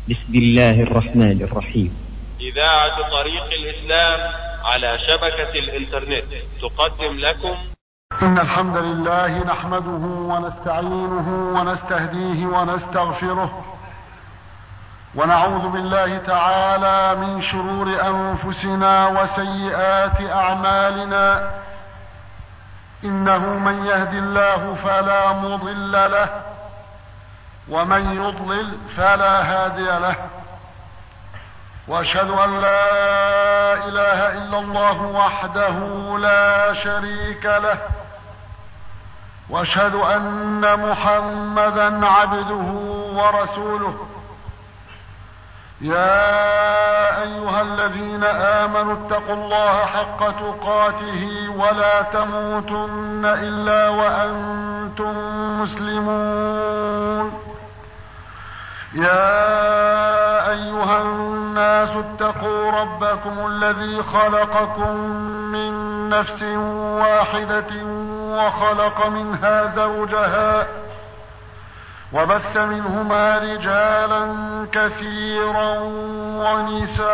بسم الله الرحمن الرحيم. إذاعة طريق الإسلام على شبكة الإنترنت تقدم لكم إن الحمد لله نحمده ونستعينه ونستهديه ونستغفره ونعوذ بالله تعالى من شرور أنفسنا وسيئات أعمالنا. إنه من يهد الله فلا مضل له ومن يضلل فلا هادي له، وأشهد أن لا إله إلا الله وحده لا شريك له، وأشهد أن محمدا عبده ورسوله. يا أيها الذين آمنوا اتقوا الله حق تقاته ولا تموتن إلا وأنتم مسلمون. يا أيها الناس اتقوا ربكم الذي خلقكم من نفس واحدة وخلق منها زوجها وبث منهما رجالا كثيرا ونساء،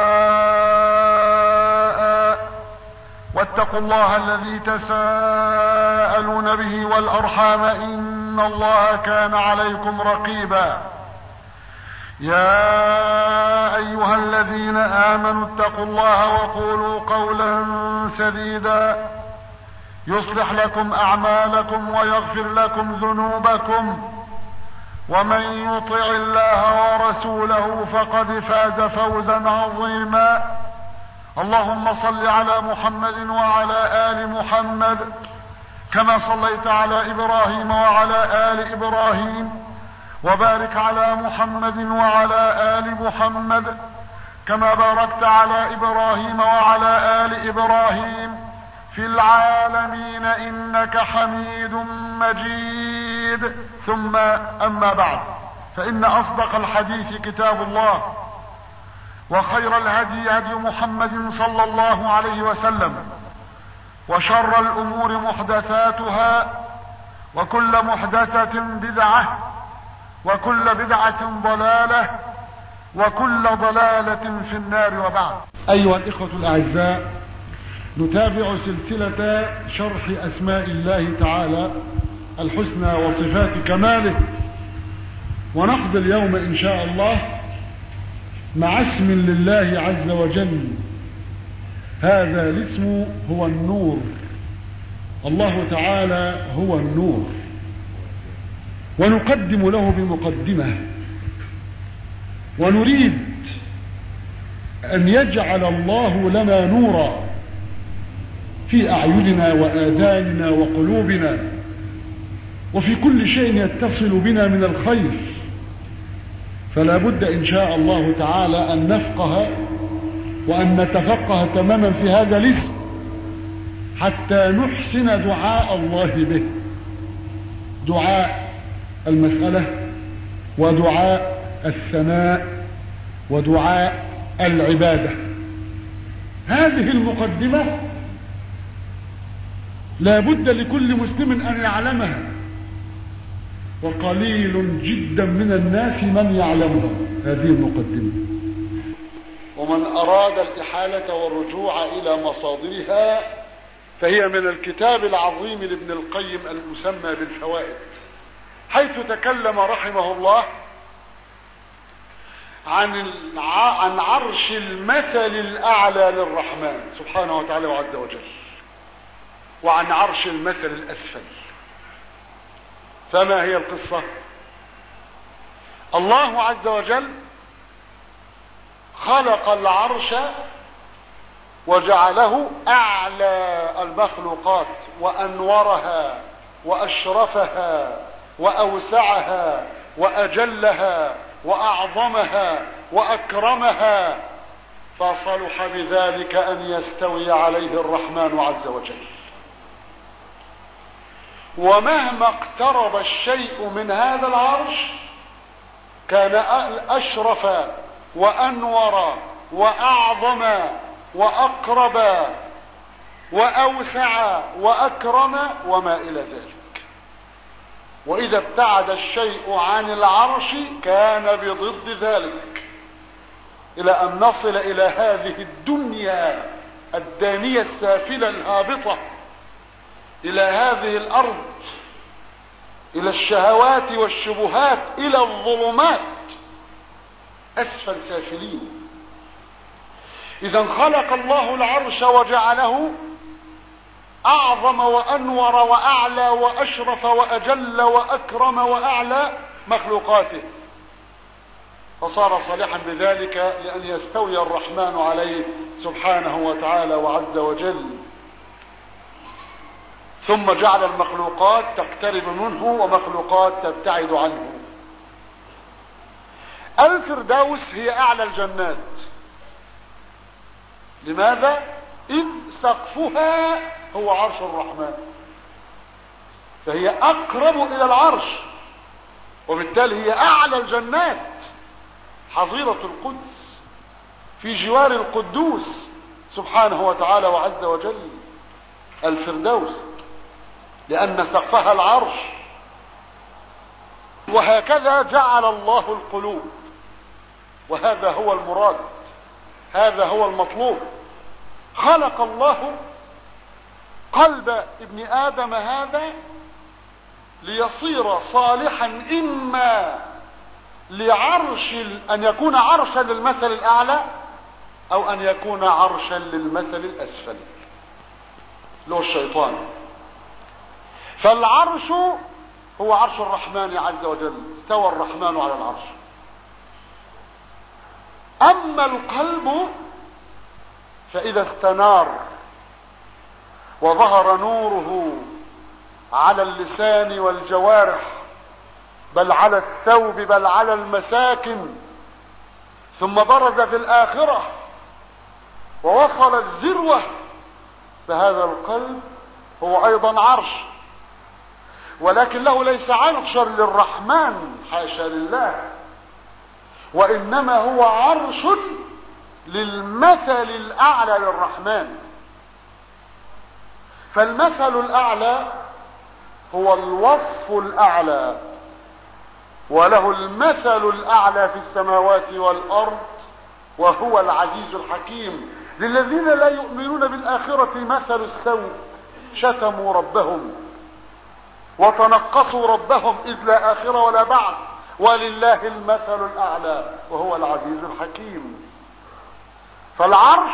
واتقوا الله الذي تساءلون به والأرحام إن الله كان عليكم رقيبا. يا أيها الذين آمنوا اتقوا الله وقولوا قولا سديدا يصلح لكم أعمالكم ويغفر لكم ذنوبكم، ومن يطع الله ورسوله فقد فاز فوزا عظيما. اللهم صل على محمد وعلى آل محمد كما صليت على إبراهيم وعلى آل إبراهيم، وبارك على محمد وعلى آل محمد كما باركت على إبراهيم وعلى آل إبراهيم في العالمين إنك حميد مجيد. ثم أما بعد، فإن أصدق الحديث كتاب الله، وخير الهدي هدي محمد صلى الله عليه وسلم، وشر الأمور محدثاتها، وكل محدثة بدعة، وكل بدعة ضلالة، وكل ضلالة في النار. وبعد، أيها الإخوة الأعزاء، نتابع سلسلة شرح أسماء الله تعالى الحسنى وصفات كماله، ونقضي اليوم إن شاء الله مع اسم لله عز وجل. هذا الاسم هو النور. الله تعالى هو النور، ونقدم له بمقدمة، ونريد أن يجعل الله لنا نورا في أعيننا وآذاننا وقلوبنا وفي كل شيء يتصل بنا من الخير. فلا بد إن شاء الله تعالى أن نفقه وأن نتفقه تماما في هذا الاسم حتى نحسن دعاء الله به، دعاء المسألة ودعاء الثناء ودعاء العبادة. هذه المقدمة لا بد لكل مسلم أن يعلمها، وقليل جدا من الناس من يعلمها هذه المقدمة. ومن أراد الإحالة والرجوع إلى مصادرها فهي من الكتاب العظيم لابن القيم المسمى بالفوائد، حيث تكلم رحمه الله عن عرش المثل الأعلى للرحمن سبحانه وتعالى وعز وجل، وعن عرش المثل الأسفل. فما هي القصة؟ الله عز وجل خلق العرش وجعله أعلى المخلوقات وأنورها وأشرفها وأوسعها وأجلها وأعظمها وأكرمها، فصلح بذلك أن يستوي عليه الرحمن عز وجل. ومهما اقترب الشيء من هذا العرش كان أشرف وأنور وأعظم وأقرب وأوسع وأكرم وما إلى ذلك. وإذا ابتعد الشيء عن العرش كان بضد ذلك. إلى أن نصل إلى هذه الدنيا الدانية السافلة الهابطة، إلى هذه الأرض، إلى الشهوات والشبهات، إلى الظلمات، أسفل سافلين. إذا خلق الله العرش وجعله أعظم وأنور وأعلى وأشرف وأجل وأكرم وأعلى مخلوقاته، فصار صالحا بذلك لأن يستوي الرحمن عليه سبحانه وتعالى وعز وجل. ثم جعل المخلوقات تقترب منه ومخلوقات تبتعد عنه. الفردوس هي أعلى الجنات. لماذا؟ إذ سقفها هو عرش الرحمن، فهي أقرب إلى العرش، وبالتالي هي أعلى الجنات، حظيرة القدس في جوار القدوس سبحانه وتعالى وعز وجل، الفردوس، لأن سقفها العرش. وهكذا جعل الله القلوب، وهذا هو المراد، هذا هو المطلوب. خلق الله قلب ابن آدم هذا ليصير صالحا إما لعرش، أن يكون عرشا للمثل الأعلى، أو أن يكون عرشا للمثل الأسفل، له الشيطان. فالعرش هو عرش الرحمن عز وجل، استوى الرحمن على العرش. أما القلب فإذا استنار وظهر نوره على اللسان والجوارح، بل على الثوب، بل على المساكن، ثم برز في الآخرة ووصل الذروة، فهذا القلب هو أيضا عرش، ولكن له ليس عرشا للرحمن حاشا لله، وإنما هو عرش للمثل الأعلى للرحمن. فالمثل الأعلى هو الوصف الأعلى، وله المثل الأعلى في السماوات والأرض، وهو العزيز الحكيم. للذين لا يؤمنون بالآخرة مثل السوء، شتموا ربهم وتنقصوا ربهم، إذ لا آخرة ولا بعد، ولله المثل الأعلى وهو العزيز الحكيم. فالعرش،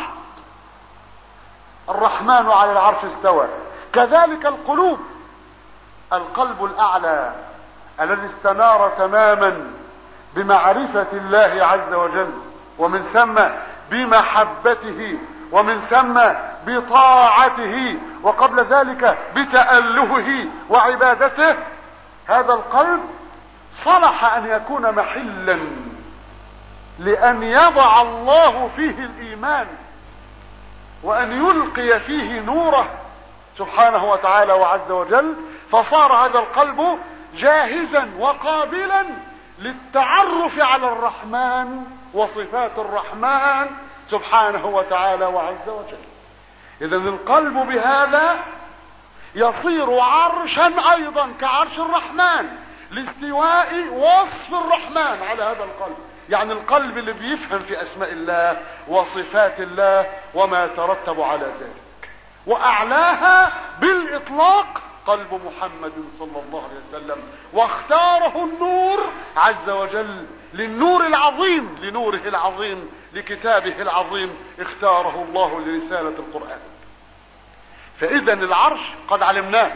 الرحمن على العرش استوى. كذلك القلوب، القلب الأعلى الذي استنار تماما بمعرفة الله عز وجل، ومن ثم بمحبته، ومن ثم بطاعته، وقبل ذلك بتألهه وعبادته. هذا القلب صلح أن يكون محلا لأن يضع الله فيه الإيمان، وأن يلقي فيه نوره سبحانه وتعالى وعز وجل، فصار هذا القلب جاهزا وقابلا للتعرف على الرحمن وصفات الرحمن سبحانه وتعالى وعز وجل. إذن القلب بهذا يصير عرشا أيضا كعرش الرحمن، لاستواء وصف الرحمن على هذا القلب. يعني القلب اللي بيفهم في أسماء الله وصفات الله وما يترتب على ذلك. وأعلاها بالإطلاق قلب محمد صلى الله عليه وسلم، واختاره النور عز وجل للنور العظيم، لنوره العظيم، لكتابه العظيم، اختاره الله لرسالة القرآن. فإذا العرش قد علمناه.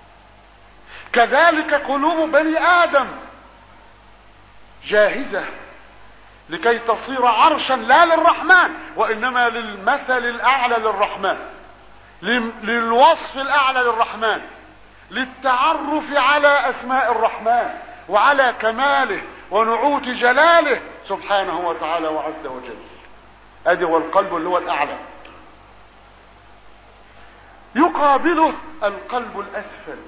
كذلك قلوب بني آدم جاهزة لكي تصير عرشا لا للرحمن، وإنما للمثل الأعلى للرحمن، للوصف الأعلى للرحمن، للتعرف على أسماء الرحمن وعلى كماله ونعوت جلاله سبحانه وتعالى وعز وجل. ادي هو القلب اللي هو الأعلى. يقابله القلب الأسفل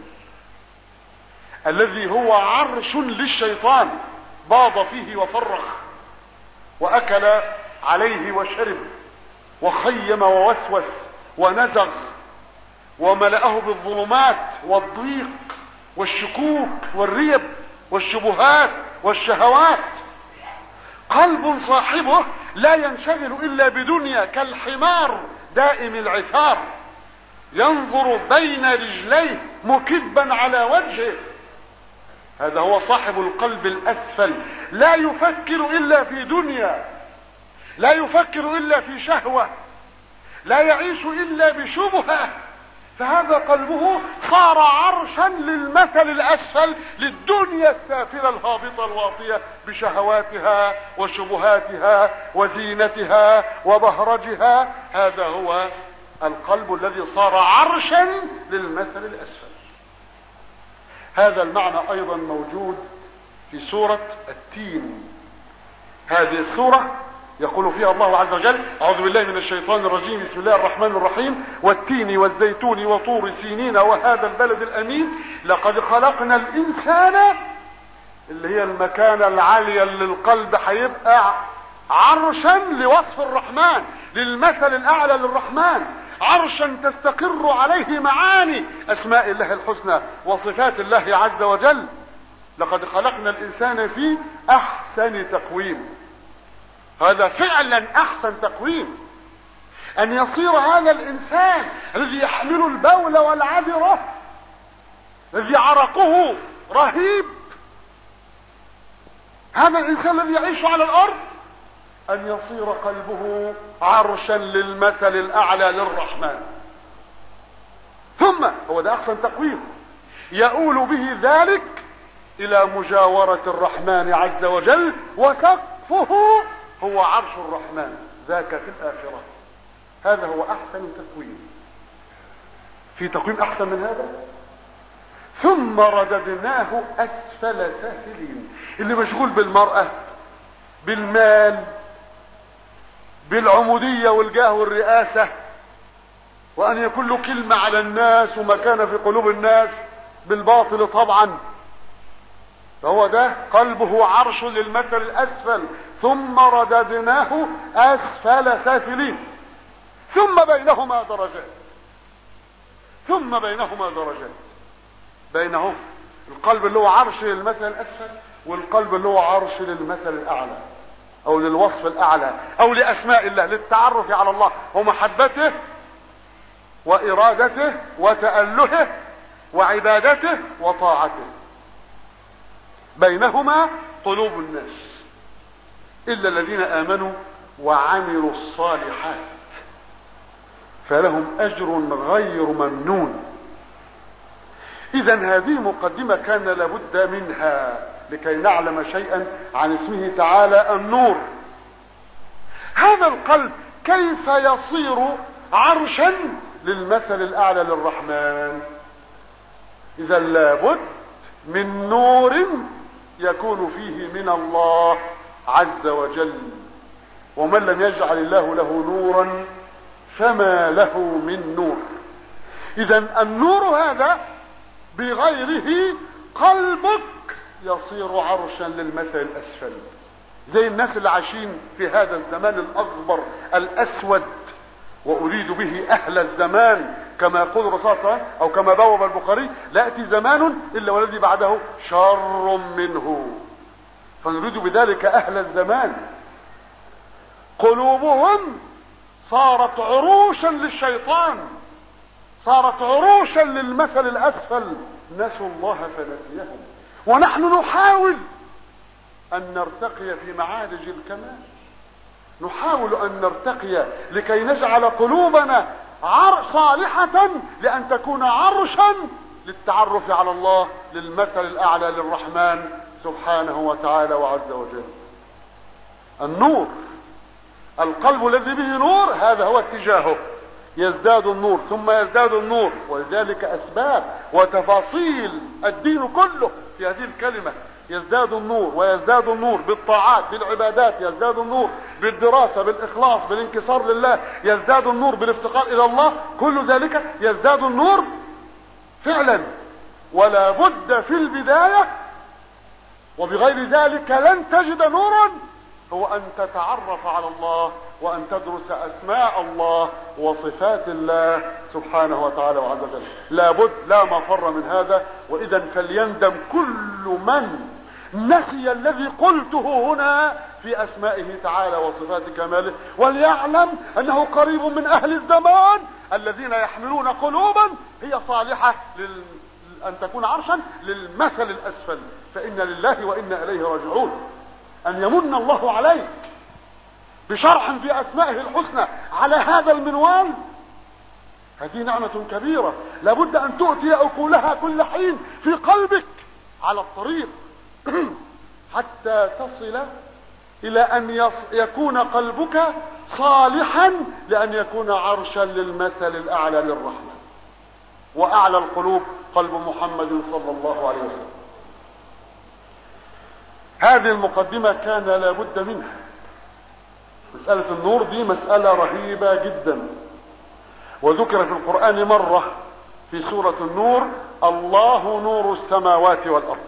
الذي هو عرش للشيطان، باض فيه وفرخ وأكل عليه وشرب وخيم ووسوس ونزغ وملأه بالظلمات والضيق والشكوك والريب والشبهات والشهوات. قلب صاحبه لا ينشغل الا بدنيا كالحمار دائم العثار ينظر بين رجليه مكبا على وجهه. هذا هو صاحب القلب الاسفل، لا يفكر الا في دنيا، لا يفكر الا في شهوة، لا يعيش الا بشبهة. فهذا قلبه صار عرشا للمثل الاسفل، للدنيا السافلة الهابطة الواطية بشهواتها وشبهاتها وزينتها وبهرجها. هذا هو القلب الذي صار عرشا للمثل الاسفل. هذا المعنى ايضا موجود في سورة التين. هذه السورة يقول فيها الله عز وجل: اعوذ بالله من الشيطان الرجيم، بسم الله الرحمن الرحيم، والتين والزيتون وطور سينين وهذا البلد الامين لقد خلقنا الانسان. اللي هي المكانة العالية للقلب هيبقى عرشا لوصف الرحمن، للمثل الاعلى للرحمن، عرشا تستقر عليه معاني اسماء الله الحسنى وصفات الله عز وجل. لقد خلقنا الانسان في احسن تقويم. هذا فعلا احسن تقويم، ان يصير هذا الانسان الذي يحمل البول والعذرة، الذي عرقه رهيب، هذا الانسان الذي يعيش على الارض، ان يصير قلبه عرشا للمثل الاعلى للرحمن. ثم هو ده احسن تقويم، يؤول به ذلك الى مجاورة الرحمن عز وجل، وسقفه هو عرش الرحمن ذاك في الآخرة. هذا هو احسن تقويم. في تقويم احسن من هذا؟ ثم رددناه اسفل سافلين. اللي مشغول بالمرأة، بالمال، بالعمودية والجاه والرئاسة، وان يكون له كلمة على الناس ومكانة في قلوب الناس، بالباطل طبعا، فهو ده قلبه عرش للمثل الاسفل. ثم رددناه اسفل سافلين. ثم بينهما درجات، ثم بينهما درجات. بينهم القلب اللي هو عرش للمثل الاسفل، والقلب اللي هو عرش للمثل الاعلى، او للوصف الاعلى، او لاسماء الله، للتعرف على الله ومحبته وارادته وتألهه وعبادته وطاعته. بينهما قلوب الناس الا الذين امنوا وعملوا الصالحات فلهم اجر غير ممنون. اذا هذه مقدمة كان لابد منها لكي نعلم شيئا عن اسمه تعالى النور. هذا القلب كيف يصير عرشا للمثل الاعلى للرحمن؟ اذا لابد من نور يكون فيه من الله عز وجل. ومن لم يجعل الله له نورا فما له من نور. اذا النور هذا بغيره قلبك يصير عرشا للمثل الاسفل، زي الناس اللي عايشين في هذا الزمان الاغبر الاسود، واريد به اهل الزمان كما يقول الرسول صلى الله عليه وسلم، او كما بوب البخاري: لا ياتي زمان الا والذي بعده شر منه. فنريد بذلك اهل الزمان قلوبهم صارت عروشا للشيطان، صارت عروشا للمثل الاسفل، نسوا الله فنسيهم. ونحن نحاول ان نرتقي في معارج الكمال، نحاول ان نرتقي لكي نجعل قلوبنا صالحة لان تكون عرشا للتعرف على الله، للمثل الاعلى للرحمن سبحانه وتعالى وعز وجل. النور، القلب الذي به نور، هذا هو اتجاهه، يزداد النور ثم يزداد النور. ولذلك اسباب وتفاصيل الدين كله في هذه الكلمة: يزداد النور، ويزداد النور بالطاعات بالعبادات، يزداد النور بالدراسة بالاخلاص بالانكسار لله، يزداد النور بالافتقار الى الله. كل ذلك يزداد النور فعلا، ولا بد في البداية، وبغير ذلك لن تجد نورا، هو ان تتعرف على الله وان تدرس اسماء الله وصفات الله سبحانه وتعالى وعز وجل. لا بد، لا مفر من هذا. واذا فليندم كل من نسي الذي قلته هنا في أسمائه تعالى وصفات كماله، وليعلم أنه قريب من أهل الزمان الذين يحملون قلوبا هي صالحة أن تكون عرشا للمثل الأسفل. فإن لله وإنا إليه راجعون. أن يمن الله عليك بشرح في أسمائه الحسنى على هذا المنوال، هذه نعمة كبيرة لابد أن تؤتي أكلها كل حين في قلبك على الطريق حتى تصل إلى أن يكون قلبك صالحا لأن يكون عرشا للمثل الأعلى للرحمة. وأعلى القلوب قلب محمد صلى الله عليه وسلم. هذه المقدمة كان لابد منها. مسألة النور دي مسألة رهيبة جدا، وذكر في القرآن مرة في سورة النور: الله نور السماوات والأرض.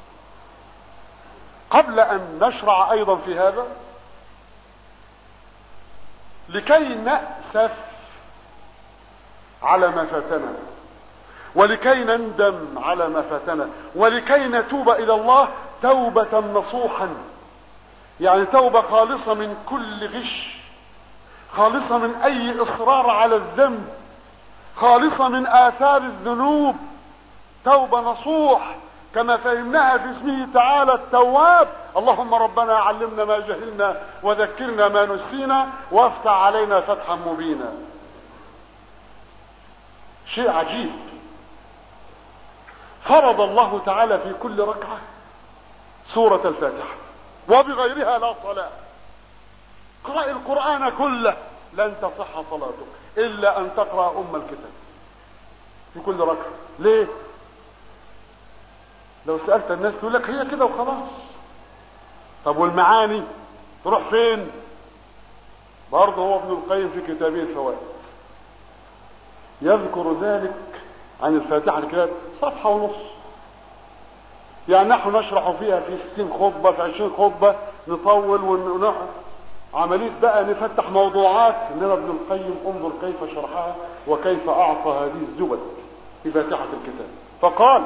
قبل أن نشرع أيضا في هذا، لكي نأسف على ما فاتنا، ولكي نندم على ما فاتنا، ولكي نتوب إلى الله توبة نصوحا، يعني توبة خالصة من كل غش، خالصة من أي إصرار على الذنب، خالصة من آثار الذنوب، توبة نصوح كما فهمناها في اسمه تعالى التواب: اللهم ربنا علمنا ما جهلنا وذكرنا ما نسينا وافتح علينا فتحا مبينا. شيء عجيب، فرض الله تعالى في كل ركعة سورة الفاتحة، وبغيرها لا صلاة. اقرأ القرآن كله لن تصح صلاتك إلا أن تقرأ أم الكتاب في كل ركعة. ليه؟ لو سألت الناس تقول لك هي كده وخلاص. طب والمعاني تروح فين؟ برضه هو ابن القيم في كتابه الفوائد يذكر ذلك عن الفاتحة الكتاب صفحة ونص، يعني نحن نشرح فيها في 60 خطبة في 20 خطبة، نطول عملية بقى نفتح موضوعات. انما ابن القيم انظر كيف شرحها وكيف اعطى هذه الزبد في فاتحة الكتاب. فقال: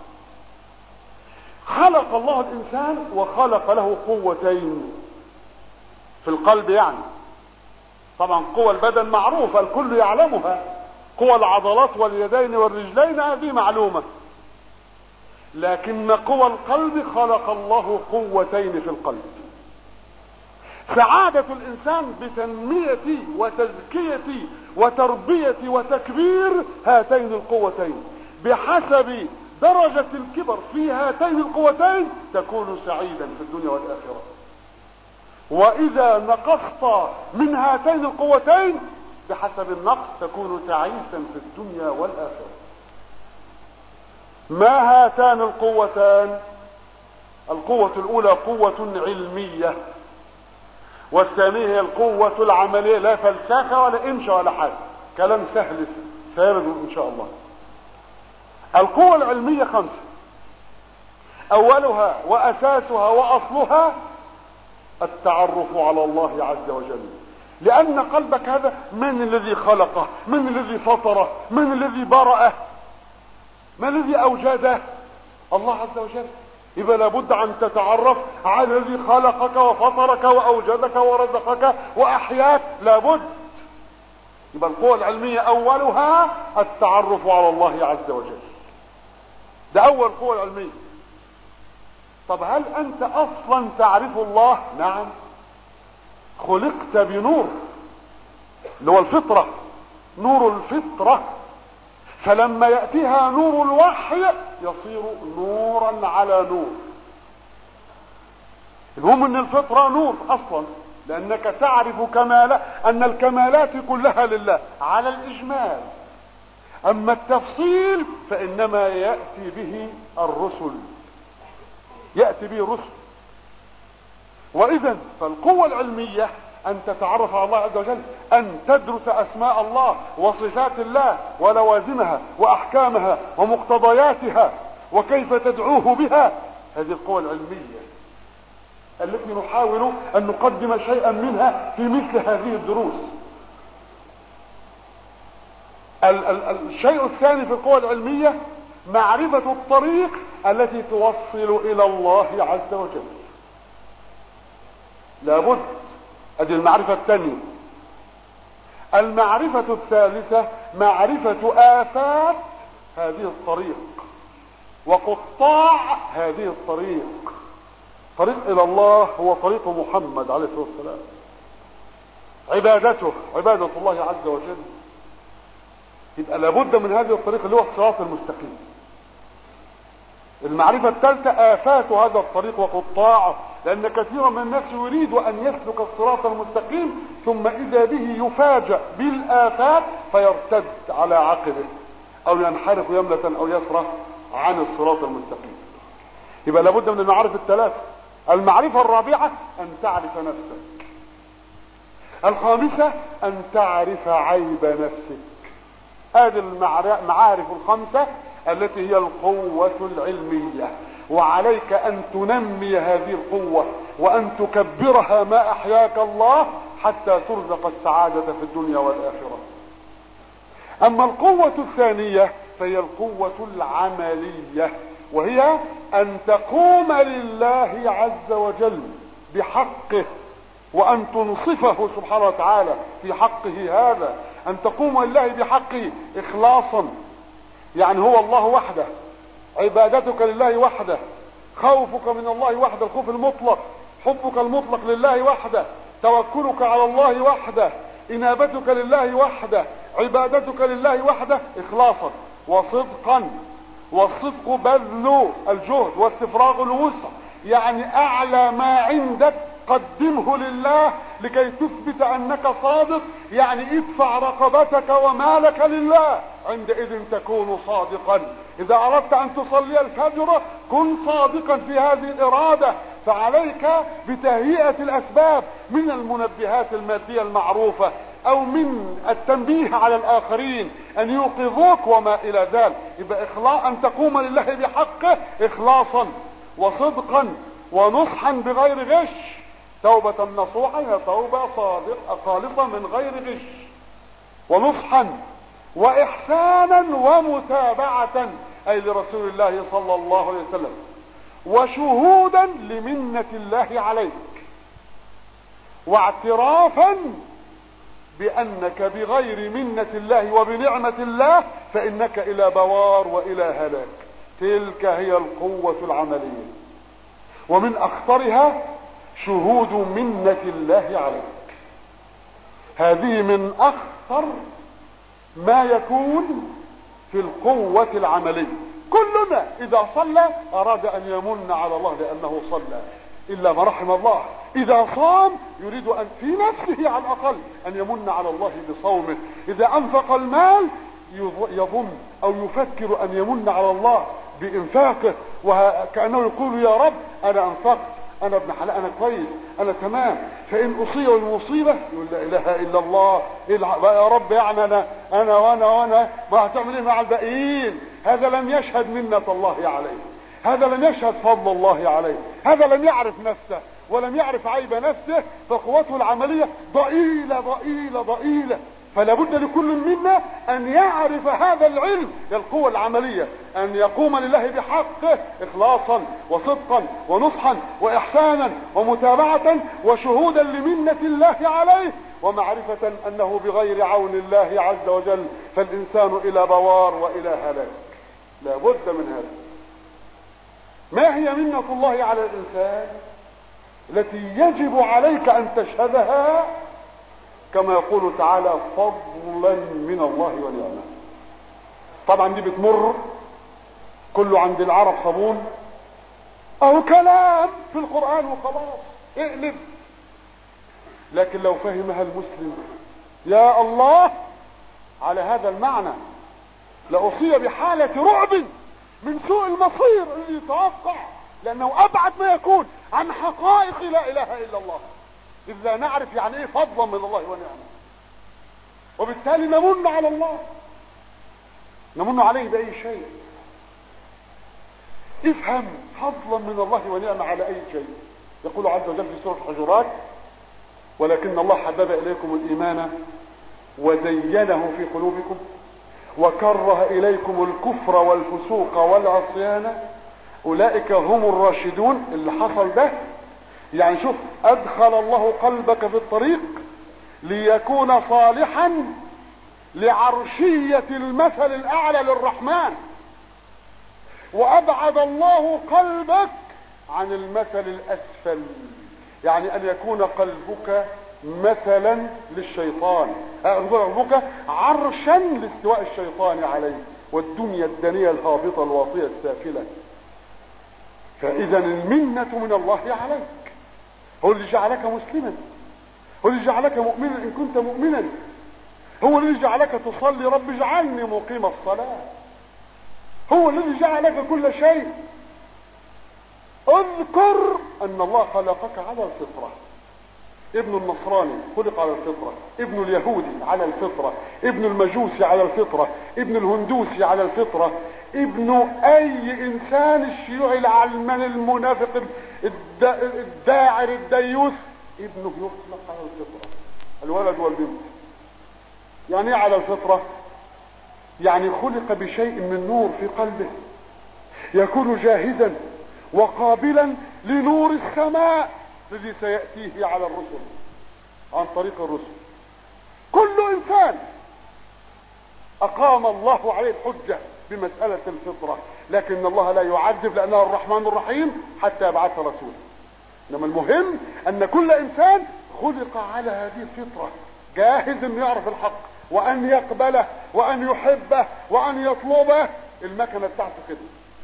خلق الله الانسان وخلق له قوتين في القلب، يعني طبعا قوى البدن معروفة الكل يعلمها، قوى العضلات واليدين والرجلين هذه معلومة، لكن قوى القلب خلق الله قوتين في القلب. سعادة الإنسان بتنمية وتزكية وتربية وتكبير هاتين القوتين، بحسب درجة الكبر في هاتين القوتين تكون سعيدا في الدنيا والآخرة. وإذا نقصت من هاتين القوتين بحسب النقص تكون تعيسا في الدنيا والآخرة. ما هاتان القوتان؟ القوة الأولى قوة علمية، والثانية هي القوة العملية، لا فلسفة ولا إنشاء ولا حاجة، كلام سهل ثابت إن شاء الله. القوة العلمية 5، أولها وأساسها وأصلها التعرف على الله عز وجل، لأن قلبك هذا من الذي خلقه، من الذي فطره، من الذي برأه، من الذي أوجده؟ الله عز وجل. يبقى لابد أن تتعرف على الذي خلقك وفطرك وأوجدك ورزقك وأحياك، لابد. يبقى القوة العلمية أولها التعرف على الله عز وجل، ده أول قوة علمية. طب هل أنت أصلا تعرف الله؟ نعم، خلقت بنور اللي هو الفطرة، نور الفطرة، فلما يأتيها نور الوحي يصير نورا على نور. المهم ان الفطرة نور اصلا، لانك تعرف ان الكمالات كلها لله على الاجمال. اما التفصيل فانما يأتي به الرسل، يأتي به الرسل. واذا فالقوة العلمية ان تتعرف على الله عز وجل، ان تدرس اسماء الله وصفات الله ولوازمها واحكامها ومقتضياتها وكيف تدعوه بها. هذه القوة العلمية التي نحاول ان نقدم شيئا منها في مثل هذه الدروس. الشيء الثاني في القوة العلمية معرفة الطريق التي توصل الى الله عز وجل، لابد. ادي المعرفة الثانية. المعرفة الثالثة معرفة آفات هذه الطريق وقطاع هذه الطريق. طريق الى الله هو طريق محمد عليه الصلاة والسلام، عبادته عبادة الله عز وجل. يبقى لابد من هذه الطريق اللي هو الصراط المستقيم. المعرفة الثالثة آفات هذا الطريق وقطاعه، لأن كثيرا من الناس يريد أن يسلك الصراط المستقيم ثم إذا به يفاجأ بالآفات فيرتد على عقبه أو ينحرف يمنة أو يسرى عن الصراط المستقيم. يبقى لابد من المعارف الثلاثة. المعرفة الرابعة أن تعرف نفسك. الخامسة أن تعرف عيب نفسك. هذه المعارف الخمسة التي هي القوة العلمية، وعليك أن تنمي هذه القوة وأن تكبرها ما أحياك الله حتى ترزق السعادة في الدنيا والآخرة. أما القوة الثانية فهي القوة العملية، وهي أن تقوم لله عز وجل بحقه وأن تنصفه سبحانه وتعالى في حقه هذا. أن تقوم لله بحقه إخلاصا، يعني هو الله وحده، عبادتك لله وحده، خوفك من الله وحده الخوف المطلق، حبك المطلق لله وحده، توكلك على الله وحده، إنابتك لله وحده، عبادتك لله وحده إخلاصا وصدقا. والصدق بذل الجهد واستفراغ الوسع، يعني أعلى ما عندك قدمه لله لكي تثبت أنك صادق، يعني ادفع رقبتك ومالك لله، عندئذ تكون صادقا. إذا أردت أن تصلي الفجر كن صادقا في هذه الإرادة، فعليك بتهيئة الأسباب من المنبهات المادية المعروفة أو من التنبيه على الآخرين أن يوقظوك وما إلى ذلك. يبقى أن تقوم لله بحقه إخلاصا وصدقا ونصحا بغير غش. توبة نصوحا هي توبة صادقة خالصة من غير غش، ونصحا وإحسانا ومتابعة أي لرسول الله صلى الله عليه وسلم، وشهودا لمنة الله عليك، واعترافا بأنك بغير منة الله وبنعمة الله فإنك إلى بوار وإلى هلاك. تلك هي القوة العملية. ومن أخطرها شهود منة الله عليك. هذه من أخطر ما يكون في القوة العملية. كلنا إذا صلى أراد أن يمن على الله لأنه صلى، إلا ما رحم الله. إذا صام يريد أن في نفسه على الأقل أن يمن على الله بصومه. إذا أنفق المال يظن أو يفكر أن يمن على الله بإنفاقه، وكأنه يقول يا رب أنا أنفقت، أنا ابن حلال، أنا كويس، أنا تمام. فإن أصيب المصيبة يقول لا إله إلا الله، يا رب يعني أنا وأنا ما هتعمل إيه مع الباقيين؟ هذا لم يشهد منة الله عليه، هذا لم يشهد فضل الله عليه، هذا لم يعرف نفسه ولم يعرف عيب نفسه، فقوته العملية ضئيلة ضئيلة ضئيلة. فلا بد لكل منا أن يعرف هذا العلم، القوة العملية، أن يقوم لله بحقه إخلاصا وصدقا ونصحا وإحسانا ومتابعة وشهودا لمنة الله عليه، ومعرفة أنه بغير عون الله عز وجل فالإنسان إلى بوار وإلى هلاك. لا بد من هذا. ما هي منة الله على الإنسان التي يجب عليك أن تشهدها؟ كما يقول تعالى فضلا من الله ونعمه. طبعا دي بتمر كله عند العرب صابون او كلام في القرآن وخلاص اقلب. لكن لو فهمها المسلم يا الله على هذا المعنى لأصيب بحالة رعب من سوء المصير الذي يتوقع، لأنه أبعد ما يكون عن حقائق لا إله إلا الله، إذ لا نعرف يعني إيه فضلا من الله ونعمه. وبالتالي نمن على الله، نمن عليه بأي شيء. افهم فضلا من الله ونعمه على أي شيء. يقول عز وجل في سورة الحجرات ولكن الله حبب إليكم الإيمان وزينه في قلوبكم وكره إليكم الكفر والفسوق والعصيان أولئك هم الراشدون. اللي حصل ده يعني شوف، ادخل الله قلبك في الطريق ليكون صالحا لعرشية المثل الاعلى للرحمن، وابعد الله قلبك عن المثل الاسفل، يعني ان يكون قلبك مثلا للشيطان، قلبك عرشا لاستواء الشيطان عليه والدنيا الدنية الهابطة الواطية السافلة. فاذا المنة من الله عليك، هو اللي جعلك مسلما، هو اللي جعلك مؤمنا ان كنت مؤمنا، هو الذي جعلك تصلي رب اجعلني مقيم الصلاة، هو الذي جعلك كل شيء. اذكر ان الله خلقك على الفطرة، ابن النصراني خلق على الفطرة، ابن اليهودي على الفطرة، ابن المجوسي على الفطرة، ابن الهندوسي على الفطرة، ابن اي انسان الشيوعي العلماني المنافق الداعر الديوث، ابنه يخلق على الفطرة، الولد والبنت. يعني ايه على الفطرة؟ يعني خلق بشيء من نور في قلبه يكون جاهزا وقابلا لنور السماء الذي سيأتيه على الرسل عن طريق الرسل. كل انسان اقام الله عليه الحجة بمسألة الفطرة، لكن الله لا يعذب لانه الرحمن الرحيم حتى يبعث رسولا. انما المهم ان كل انسان خلق على هذه الفطرة، جاهز انه يعرف الحق وان يقبله وان يحبه وان يطلبه، المكنة بتاعته كده.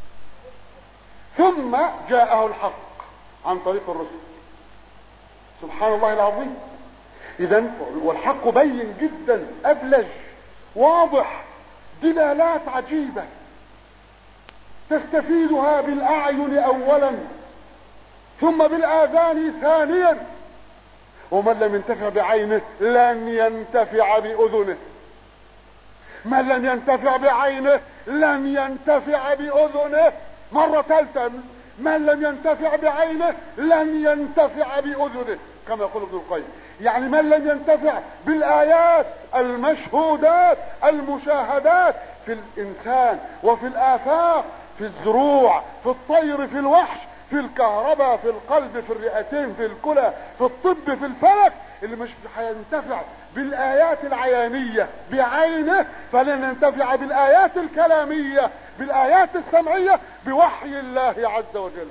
ثم جاءه الحق عن طريق الرسل، سبحان الله العظيم. اذا والحق بين جدا، ابلج، واضح، دلالات عجيبة تستفيدها بالاعين اولا ثم بالاذان ثانيا، ومن لم ينتفع بعينه لن ينتفع باذنه، من لم ينتفع بعينه لن ينتفع باذنه، مرة ثالثة، من لم ينتفع بعينه لن ينتفع باذنه، كما يقول ابن القيم. يعني من لم ينتفع بالايات المشهودات المشاهدات في الانسان وفي الافاق، في الزروع، في الطير، في الوحش، في الكهرباء، في القلب، في الرئتين، في الكلى، في الطب، في الفلك، اللي مش هينتفع بالايات العيانية بعينه فلن ينتفع بالايات الكلامية، بالايات السمعية، بوحي الله عز وجل.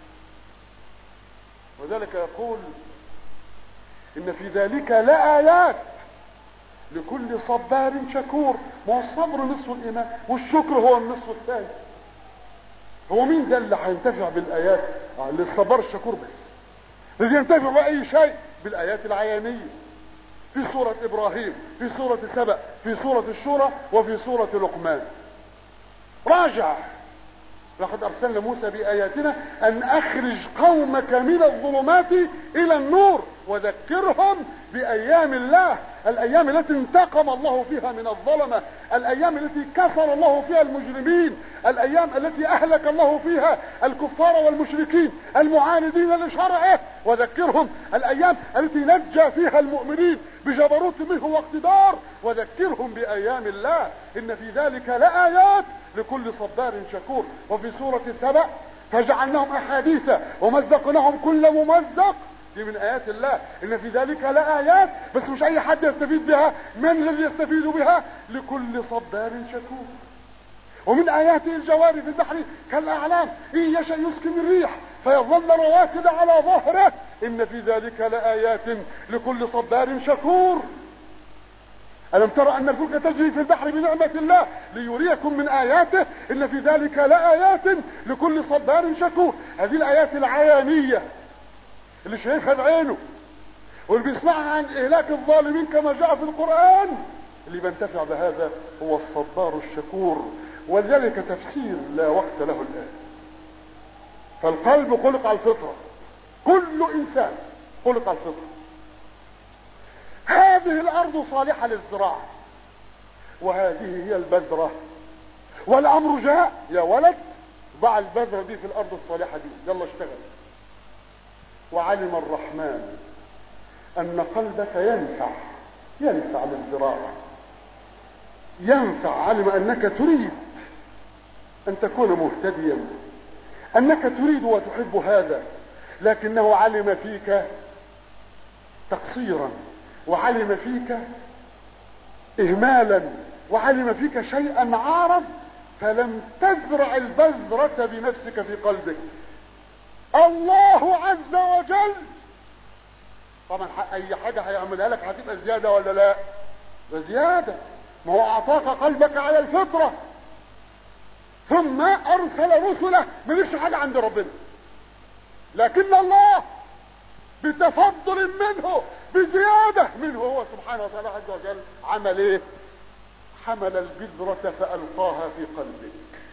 وذلك يقول ان في ذلك لآيات لكل صبار شكور. ما هو الصبر نصف الايمان والشكر هو النصف الثاني. هو مين ده اللي هينتفع بالايات؟ اللي الصبار الشكور بس، الذي ينتفع باي شيء بالايات العيانية في سورة ابراهيم، في سورة سبأ، في سورة الشورى، وفي سورة لقمان. راجع، لقد ارسلنا موسى باياتنا ان اخرج قومك من الظلمات الى النور وذكرهم بايام الله، الايام التي انتقم الله فيها من الظلمة، الايام التي كسر الله فيها المجرمين، الايام التي اهلك الله فيها الكفار والمشركين المعاندين لشرعه، وذكرهم الايام التي نجى فيها المؤمنين بجبروت منه واقتدار، وذكرهم بايام الله. ان في ذلك لآيات لكل صبار شكور. وفي سورة سبأ فجعلناهم احاديث ومزقناهم كل ممزق، دي من ايات الله. ان في ذلك لآيات، بس مش اي حد يستفيد بها، من الذي يستفيد بها؟ لكل صبار شكور. ومن اياته الجواري في البحر كالاعلام ان يشأ يسكن الريح فيظل رواكد على ظهره، ان في ذلك لآيات لكل صبار شكور. ألم ترى أن الفلك تجري في البحر بنعمة الله ليريكم من آياته، إن في ذلك لآيات لكل صبار شكور. هذه الآيات العيانية اللي شايفها بعينه واللي بيسمعها عن إهلاك الظالمين كما جاء في القرآن، اللي بينتفع بهذا هو الصبار الشكور. ولذلك تفسير لا وقت له الآن. فالقلب خلق على الفطرة، كل إنسان خلق على الفطرة. هذه الارض صالحة للزراعة، وهذه هي البذرة، والامر جاء يا ولد ضع البذرة دي في الارض الصالحة دي، يلا اشتغل. وعلم الرحمن ان قلبك ينفع للزراعة، ينفع. علم انك تريد ان تكون مهتديا، انك تريد وتحب هذا، لكنه علم فيك تقصيرا، وعلم فيك اهمالا، وعلم فيك شيئا عارض، فلم تزرع البذرة بنفسك في قلبك. الله عز وجل طبعا اي حاجة هيعملها لك هتبقى زيادة ولا لا؟ بزيادة. ما هو اعطاك قلبك على الفطرة، ثم ارسل رسله مليش حاجة عند ربنا، لكن الله بتفضل منه بزيادة منه هو سبحانه وتعالى عز وجل عمل ايه؟ حمل البذرة فألقاها في قلبك.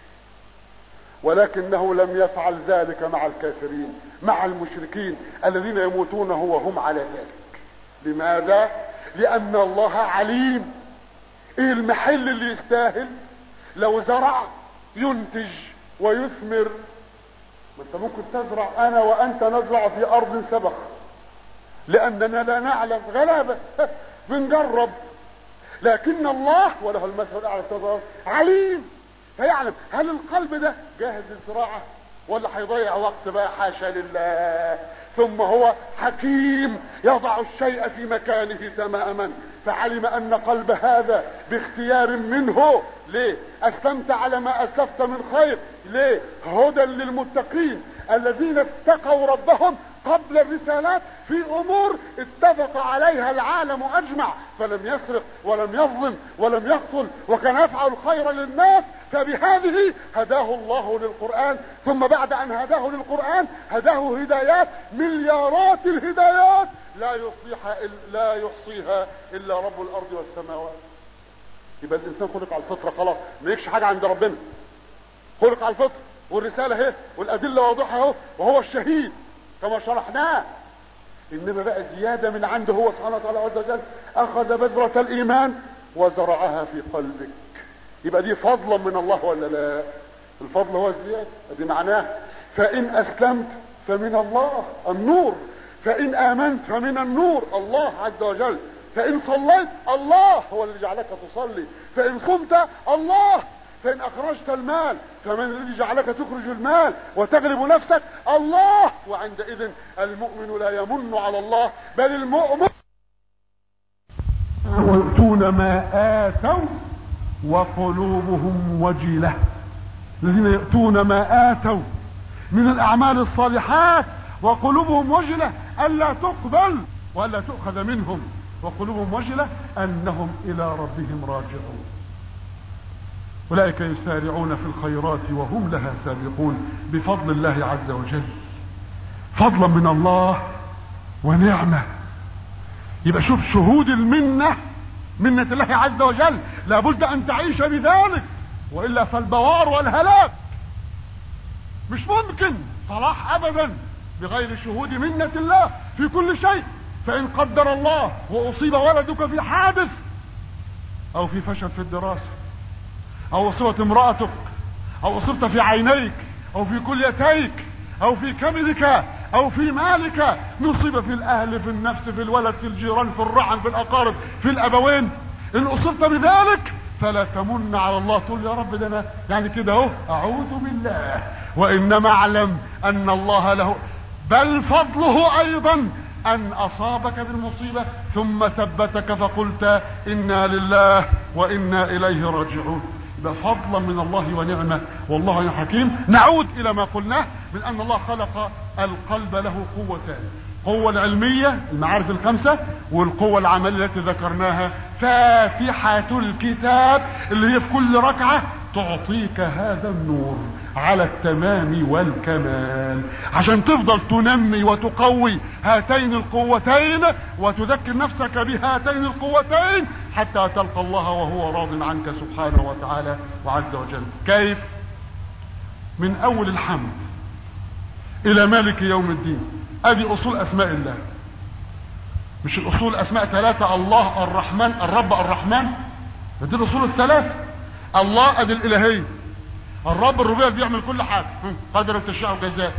ولكنه لم يفعل ذلك مع الكافرين، مع المشركين الذين يموتون وهم على ذلك. لماذا؟ لأن الله عليم. ايه المحل اللي يستاهل؟ لو زرع ينتج ويثمر. ما انت ممكن تزرع، انا وانت نزرع في ارض سبخ لاننا لا نعلم غلابة بنجرب، لكن الله وله المثل الاعلى عليم فيعلم هل القلب ده جاهز للزراعة ولا هيضيع وقت بقى، حاشا لله. ثم هو حكيم يضع الشيء في مكانه تماما، فعلم ان قلب هذا باختيار منه. ليه؟ اسلمت على ما اسلفت من خير. ليه؟ هدى للمتقين الذين اتقوا ربهم قبل الرسالات في امور اتفق عليها العالم اجمع، فلم يسرق ولم يظلم ولم يقتل وكان يفعل الخير للناس. فبهذه هداه الله للقرآن، ثم بعد ان هداه للقرآن هداه هدايات، مليارات الهدايات لا يحصيها الا رب الارض والسماوات. يبقى الانسان خلق على الفطرة خلاص، ما يكش حاجة عند ربنا، خلق على الفطرة والرسالة اهي والادلة واضحة اهو، وهو الشهيد كما شرحناه. انما بقى زيادة من عنده هو سبحانه وتعالى عز وجل، اخذ بذرة الايمان وزرعها في قلبك. يبقى دي فضلا من الله ولا لا؟ الفضل هو الزيادة، دي معناه. فان اسلمت فمن الله النور، فان امنت فمن النور الله عز وجل، فان صليت الله هو اللي جعلك تصلي، فان صمت الله، فإن أخرجت المال فمن الذي جعلك تخرج المال وتغلب نفسك؟ الله. وعندئذ المؤمن لا يمن على الله، بل المؤمن ويؤتون ما آتوا وقلوبهم وجلة. الذين يؤتون ما آتوا من الأعمال الصالحات وقلوبهم وجلة ألا تقبل وألا تؤخذ منهم، وقلوبهم وجلة أنهم إلى ربهم راجعون. أولئك يسارعون في الخيرات وهم لها سابقون بفضل الله عز وجل، فضلا من الله ونعمة. يبقى شوف شهود المنة، منة الله عز وجل لابد أن تعيش بذلك، وإلا فالبوار والهلاك. مش ممكن صلاح أبدا بغير شهود منة الله في كل شيء. فإن قدر الله وأصيب ولدك في حادث أو في فشل في الدراسة، او اصبت امرأتك، او اصبت في عينيك، او في كليتيك، او في كبدك، او في مالك، مصيبة في الاهل، في النفس، في الولد، في الجيران، في الرحم، في الاقارب، في الابوين، ان اصبت بذلك فلا تمن على الله تقول يا رب ده انا يعني كده اهو، اعوذ بالله. وانما اعلم ان الله له بل فضله ايضا ان اصابك بالمصيبة ثم ثبتك فقلت انا لله وانا اليه راجعون. فضلا من الله ونعمة، والله حكيم. نعود الى ما قلناه من ان الله خلق القلب له قوتان: قوة العلمية المعارف الخمسة، والقوة العملية التي ذكرناها. فاتحة الكتاب اللي هي في كل ركعة تعطيك هذا النور على التمام والكمال، عشان تفضل تنمي وتقوي هاتين القوتين وتذكر نفسك بهاتين القوتين حتى تلقى الله وهو راض عنك سبحانه وتعالى وعز وجل. كيف؟ من اول الحمد الى مالك يوم الدين. ادي اصول اسماء الله. مش الاصول اسماء ثلاثة: الله الرحمن الرب الرحمن، دي الاصول الثلاثة. الله ادي الالهية، الرب الربوبية بيعمل كل حاجة قدر التشاء وجزاء،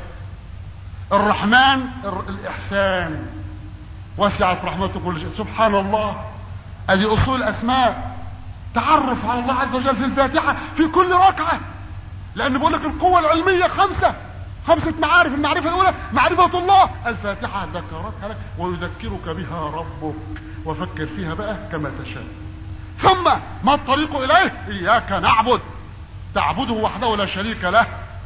الرحمن الاحسان وسعت رحمته كل شيء سبحان الله. ادي اصول اسماء. تعرف على الله عز وجل في الفاتحة في كل ركعة، لان بقول لك القوة العلمية 5 5 معارف. المعرفة الأولى معرفة الله، الفاتحة ذكرتها لك ويذكرك بها ربك، وفكر فيها بقى كما تشاء. ثم ما الطريق إليه؟ إياك نعبد، تعبده وحده لا شريك له.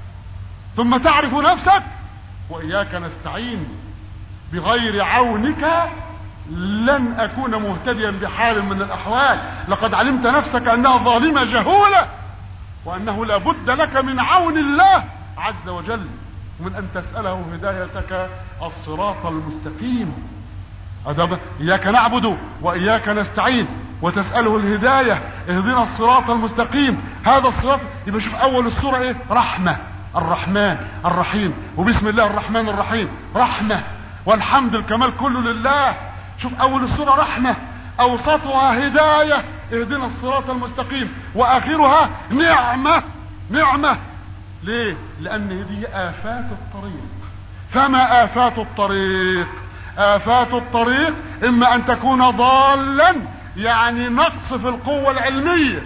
ثم تعرف نفسك، وإياك نستعين، بغير عونك لن أكون مهتديا بحال من الأحوال. لقد علمت نفسك أنها ظالمة جهولة، وأنه لا بد لك من عون الله عز وجل، ومن أن تسأله هدايتك الصراط المستقيم. أدب إياك نعبد وإياك نستعين، وتسأله الهداية، اهدنا الصراط المستقيم. هذا الصراط يبقى شوف أول السورة إيه؟ رحمة، الرحمن الرحيم، وبسم الله الرحمن الرحيم، رحمة والحمد الكمال كله لله. شوف أول السورة رحمة، أوسطها هداية، اهدنا الصراط المستقيم، وآخرها نعمة. نعمة ليه؟ لأن دي آفات الطريق. فما آفات الطريق؟ آفات الطريق إما أن تكون ضالا، يعني نقص في القوة العلمية،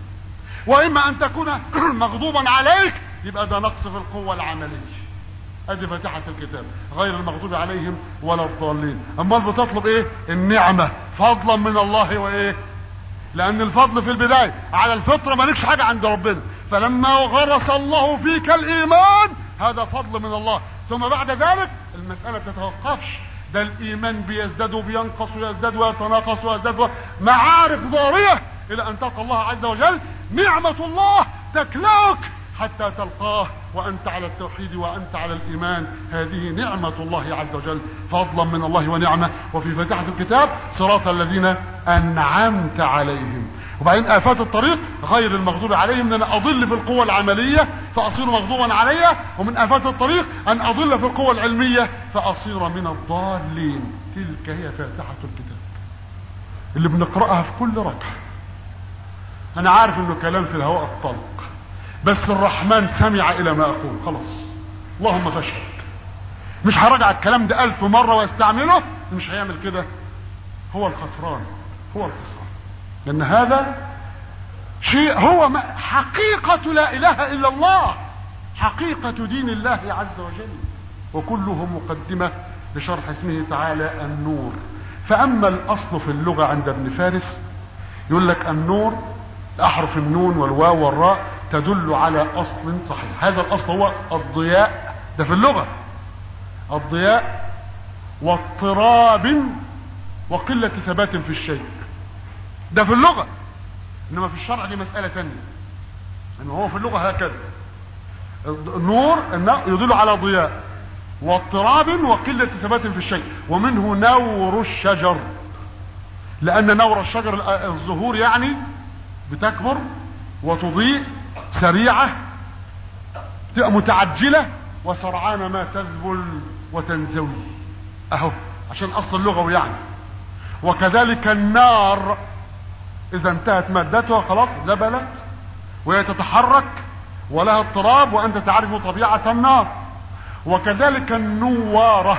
وإما أن تكون مغضوبا عليك، يبقى ده نقص في القوة العملية. ادي فاتحة الكتاب، غير المغضوب عليهم ولا الضالين. اما بتطلب ايه؟ النعمة، فضلا من الله. وايه؟ لان الفضل في البداية على الفطرة مالكش حاجة عند ربنا، فلما غرس الله فيك الايمان هذا فضل من الله. ثم بعد ذلك المسألة تتوقفش، ده الايمان بيزداد وبينقص ويزداد ويتناقص ويزداد، معارف ضارية الى ان تلقى الله عز وجل. نعمة الله تكلأك حتى تلقاه وأنت على التوحيد وأنت على الإيمان. هذه نعمة الله عز وجل، فضلا من الله ونعمة. وفي فاتحة الكتاب صراط الذين أنعمت عليهم. وبعدين آفات الطريق غير المغضوب عليهم، أن أنا أضل في القوة العملية فأصير مغضوبا عليها، ومن آفات الطريق أن أضل في القوة العلمية فأصير من الضالين. تلك هي فاتحة الكتاب اللي بنقرأها في كل ركعة. أنا عارف إنه كلام في الهواء الطلق، بس الرحمن سمع الى ما اقول، خلاص اللهم فاشهد. مش هرجع الكلام ده 1000 مرة واستعمله، مش هيعمل كده. هو الخسران، هو الخسران، لان هذا شيء هو حقيقة لا اله الا الله، حقيقة دين الله عز وجل، وكله مقدمة لشرح اسمه تعالى النور. فاما الاصل في اللغة عند ابن فارس يقول لك النور، احرف النون والواو والراء تدل على اصل صحيح. هذا الاصل هو الضياء، ده في اللغة، الضياء واضطراب وقلة ثبات في الشيء، ده في اللغة. انما في الشرع دي مسألة ثانية، انه هو في اللغة هكذا. النور يدل على ضياء واضطراب وقلة ثبات في الشيء، ومنه نور الشجر، لان نور الشجر الظهور يعني بتكبر وتضيء سريعة، تبقى متعجلة، وسرعان ما تذبل وتنزوي، اهو عشان اصل اللغوي يعني. وكذلك النار اذا انتهت مادتها خلاص ذبلت وهي تتحرك ولها اضطراب، وانت تعرف طبيعة النار. وكذلك النوارة،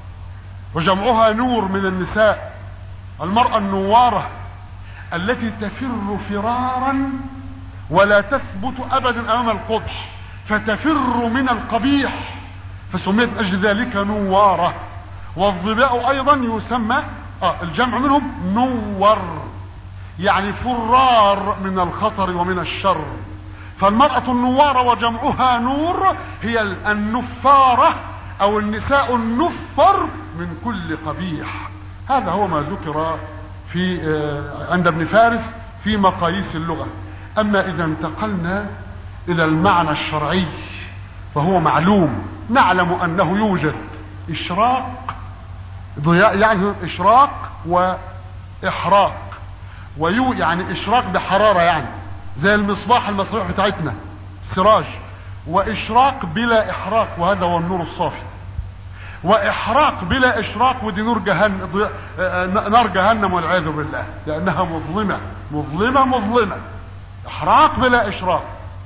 وجمعها نور من النساء، المرأة النوارة التي تفر فرارا ولا تثبت ابدا امام القبح، فتفر من القبيح، فسميت من اجل ذلك نوارة. والظباء ايضا يسمى الجمع منهم نور، يعني فرار من الخطر ومن الشر. فالمرأة النوارة وجمعها نور هي النفارة او النساء النفر من كل قبيح. هذا هو ما ذكر في عند ابن فارس في مقاييس اللغة. اما اذا انتقلنا الى المعنى الشرعي فهو معلوم، نعلم انه يوجد اشراق ضياء، يعني اشراق واحراق، يعني اشراق بحرارة يعني زي المصباح المصباح بتاعتنا سراج، واشراق بلا احراق وهذا هو النور الصافي، واحراق بلا اشراق ودي نور جهنم، نار جهنم والعياذ بالله، لانها مظلمة مظلمة مظلمة. احراق بلا اشراق،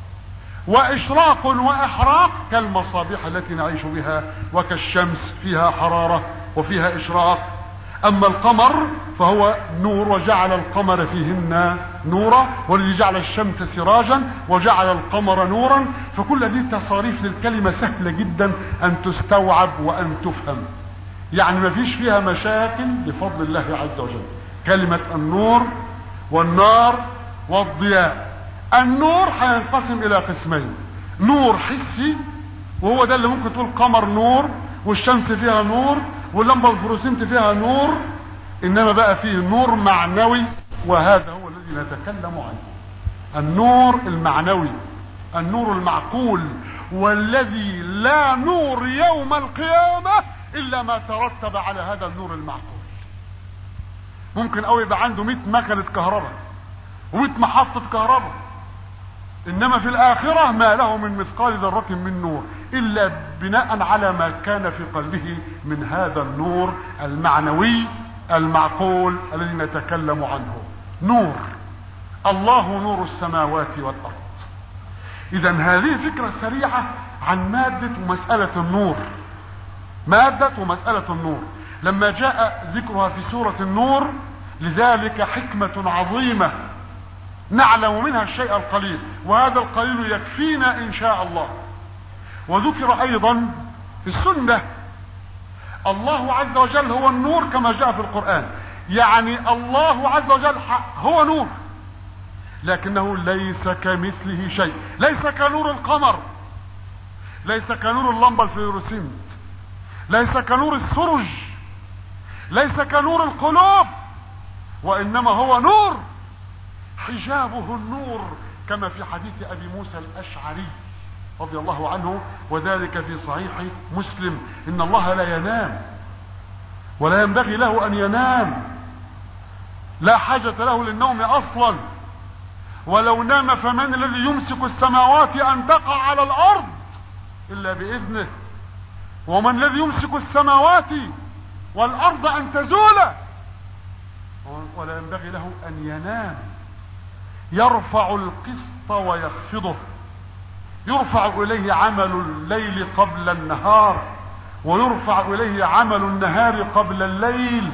واشراق واحراق كالمصابيح التي نعيش بها، وكالشمس فيها حرارة وفيها اشراق. اما القمر فهو نور، وجعل القمر فيهن نورا، والذي جعل الشمس سراجا وجعل القمر نورا. فكل هذه تصاريف للكلمة سهلة جدا ان تستوعب وان تفهم، يعني ما فيش فيها مشاكل بفضل الله عز وجل. كلمة النور والنار والضياء. النور هينقسم الى قسمين: نور حسي، وهو ده اللي ممكن تقول قمر نور والشمس فيها نور واللمبة الفلوسنت فيها نور. انما بقى فيه نور معنوي، وهذا هو الذي نتكلم عنه. النور المعنوي، النور المعقول، والذي لا نور يوم القيامة الا ما ترتب على هذا النور المعقول. ممكن قوي يبقى عنده 100 مكنة كهرباء و100 محطة كهرباء، انما في الاخرة ما له من مثقال ذرة من نور الا بناء على ما كان في قلبه من هذا النور المعنوي المعقول الذي نتكلم عنه. نور الله نور السماوات والارض. اذا هذه فكرة سريعة عن مادة ومسألة النور. مادة ومسألة النور لما جاء ذكرها في سورة النور، لذلك حكمة عظيمة نعلم منها الشيء القليل، وهذا القليل يكفينا ان شاء الله. وذكر ايضا في السنة الله عز وجل هو النور كما جاء في القرآن، يعني الله عز وجل هو نور، لكنه ليس كمثله شيء. ليس كنور القمر، ليس كنور اللمبة الفلورسنت، ليس كنور السرج، ليس كنور القلوب، وانما هو نور حجابه النور، كما في حديث ابي موسى الاشعري رضي الله عنه، وذلك في صحيح مسلم: ان الله لا ينام ولا ينبغي له ان ينام، لا حاجة له للنوم اصلا، ولو نام فمن الذي يمسك السماوات ان تقع على الارض الا باذنه، ومن الذي يمسك السماوات والارض ان تزولا، ولا ينبغي له ان ينام. يرفع القسط ويخفضه، يرفع اليه عمل الليل قبل النهار، ويرفع اليه عمل النهار قبل الليل.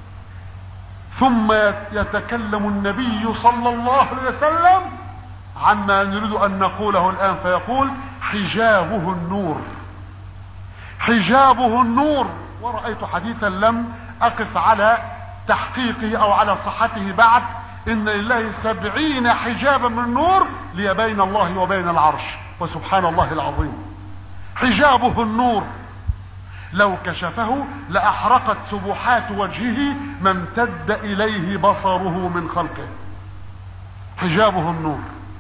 ثم يتكلم النبي صلى الله عليه وسلم عما نريد ان نقوله الان، فيقول: حجابه النور، حجابه النور. ورأيت حديثا لم اقف على تحقيقه او على صحته بعد: ان لله 70 حجابا من نور لي بين الله وبين العرش، وسبحان الله العظيم. حجابه النور، لو كشفه لأحرقت سبحات وجهه ما امتد إليه بصره من خلقه. حجابه النور.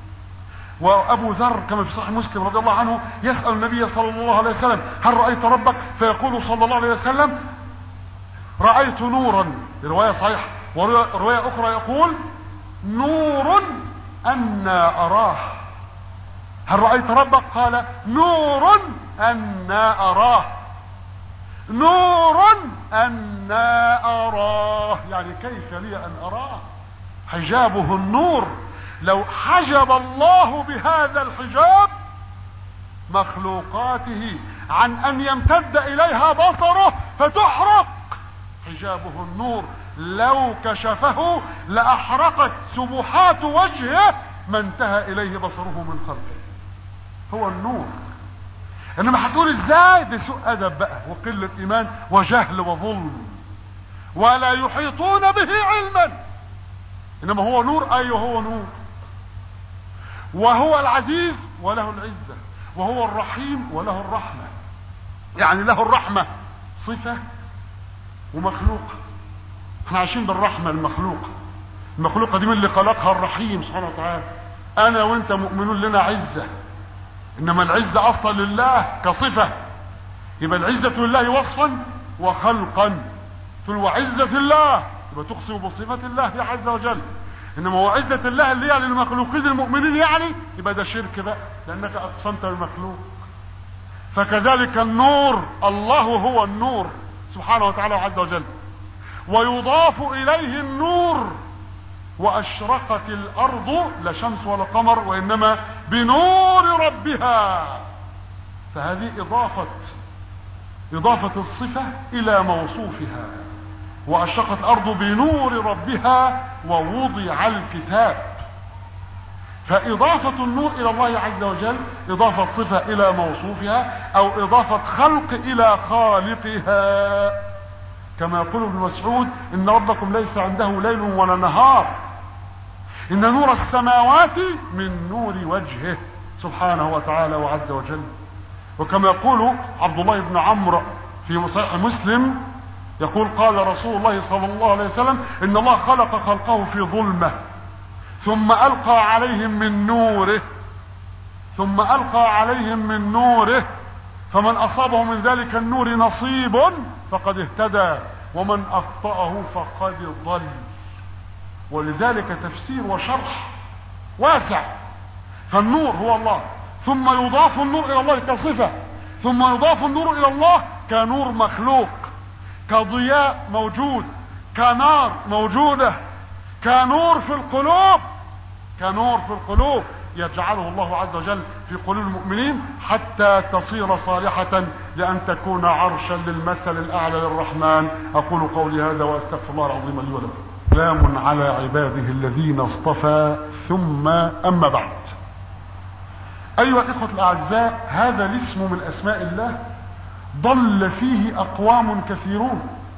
وأبو ذر كما في صحيح مسلم رضي الله عنه يسأل النبي صلى الله عليه وسلم: هل رأيت ربك؟ فيقول صلى الله عليه وسلم: رأيت نورا. رواية صحيحة. ورواية أخرى يقول: نور أنا أراه. هل رأيت ربك؟ قال: نور أنا أراه. نور أنا أراه، يعني كيف لي أن أراه؟ حجابه النور. لو حجب الله بهذا الحجاب مخلوقاته عن أن يمتد إليها بصره فتحرق، حجابه النور. لو كشفه لأحرقت سبحات وجهه ما انتهى إليه بصره من خلقه. هو النور. انما هتقول ازاي؟ ده سوء ادب بقى وقلة ايمان وجهل وظلم، ولا يحيطون به علما. انما هو نور، ايوه هو نور، وهو العزيز وله العزة، وهو الرحيم وله الرحمة. يعني له الرحمة صفة ومخلوقة. احنا عايشين بالرحمة المخلوقة. المخلوقة دي من اللي خلقها الرحيم سبحانه وتعالى. انا وانت مؤمنون لنا عزة، انما العزة اصلا لله كصفة. يبقى العزة لله وصفا وخلقا. تقول وعزة الله، يبقى تقسم بصفة الله عز وجل. انما هو عزة الله اللي يعني المخلوقين المؤمنين، يعني يبقى ده شرك بقى، لانك اقسمت بالمخلوق. فكذلك النور، الله هو النور سبحانه وتعالى عز وجل. ويضاف اليه النور. واشرقت الارض لا شمس ولا قمر وانما بنور ربها. فهذه اضافة الصفة الى موصوفها. واشرقت الارض بنور ربها ووضع الكتاب. فإضافة النور إلى الله عز وجل إضافة صفة إلى موصوفها، أو إضافة خلق إلى خالقها، كما يقول ابن مسعود: إن ربكم ليس عنده ليل ولا نهار، إن نور السماوات من نور وجهه سبحانه وتعالى وعز وجل. وكما يقول عبد الله بن عمرو في صحيح مسلم، يقول: قال رسول الله صلى الله عليه وسلم: إن الله خلق خلقه في ظلمة ثم ألقى عليهم من نوره فمن أصابه من ذلك النور نصيب فقد اهتدى ومن أخطأه فقد ضل. ولذلك تفسير وشرح واسع. فالنور هو الله، ثم يضاف النور إلى الله كصفة، ثم يضاف النور إلى الله كنور مخلوق، كضياء موجود، كنار موجودة، كنور في القلوب يجعله الله عز وجل في قلوب المؤمنين حتى تصير صالحة لأن تكون عرشا للمثل الأعلى للرحمن. أقول قولي هذا وأستغفر الله العظيم لي ولكم. سلام على عباده الذين اصطفى، ثم أما بعد. أيها الإخوة الأعزاء، هذا الاسم من أسماء الله ضل فيه أقوام كثيرون،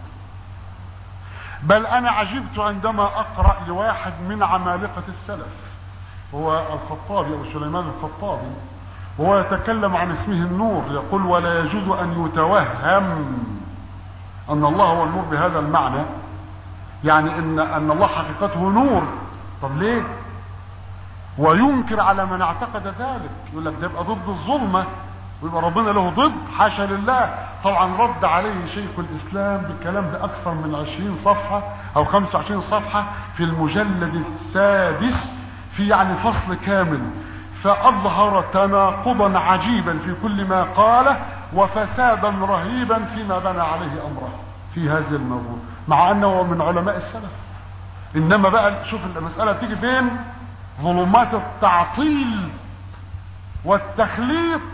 بل أنا عجبت عندما أقرأ لواحد من عمالقة السلف، هو الخطابي أو سليمان الخطابي، وهو يتكلم عن اسمه النور، يقول: ولا يجوز أن يتوهم أن الله هو النور بهذا المعنى، يعني أن الله حقيقته نور. طب ليه؟ وينكر على من اعتقد ذلك، يقول لك ده يبقى ضد الظلمة ويبقى ربنا له ضد، حاشا لله. طبعا رد عليه شيخ الإسلام بالكلام ده أكثر من 20 صفحة أو 25 صفحة في المجلد السادس، في يعني فصل كامل، فأظهر تناقضا عجيبا في كل ما قاله وفسادا رهيبا فيما بنى عليه أمره في هذا الموضوع، مع أنه من علماء السلف. إنما بقى شوف المسألة تيجي فين: ظلمات التعطيل والتخليط.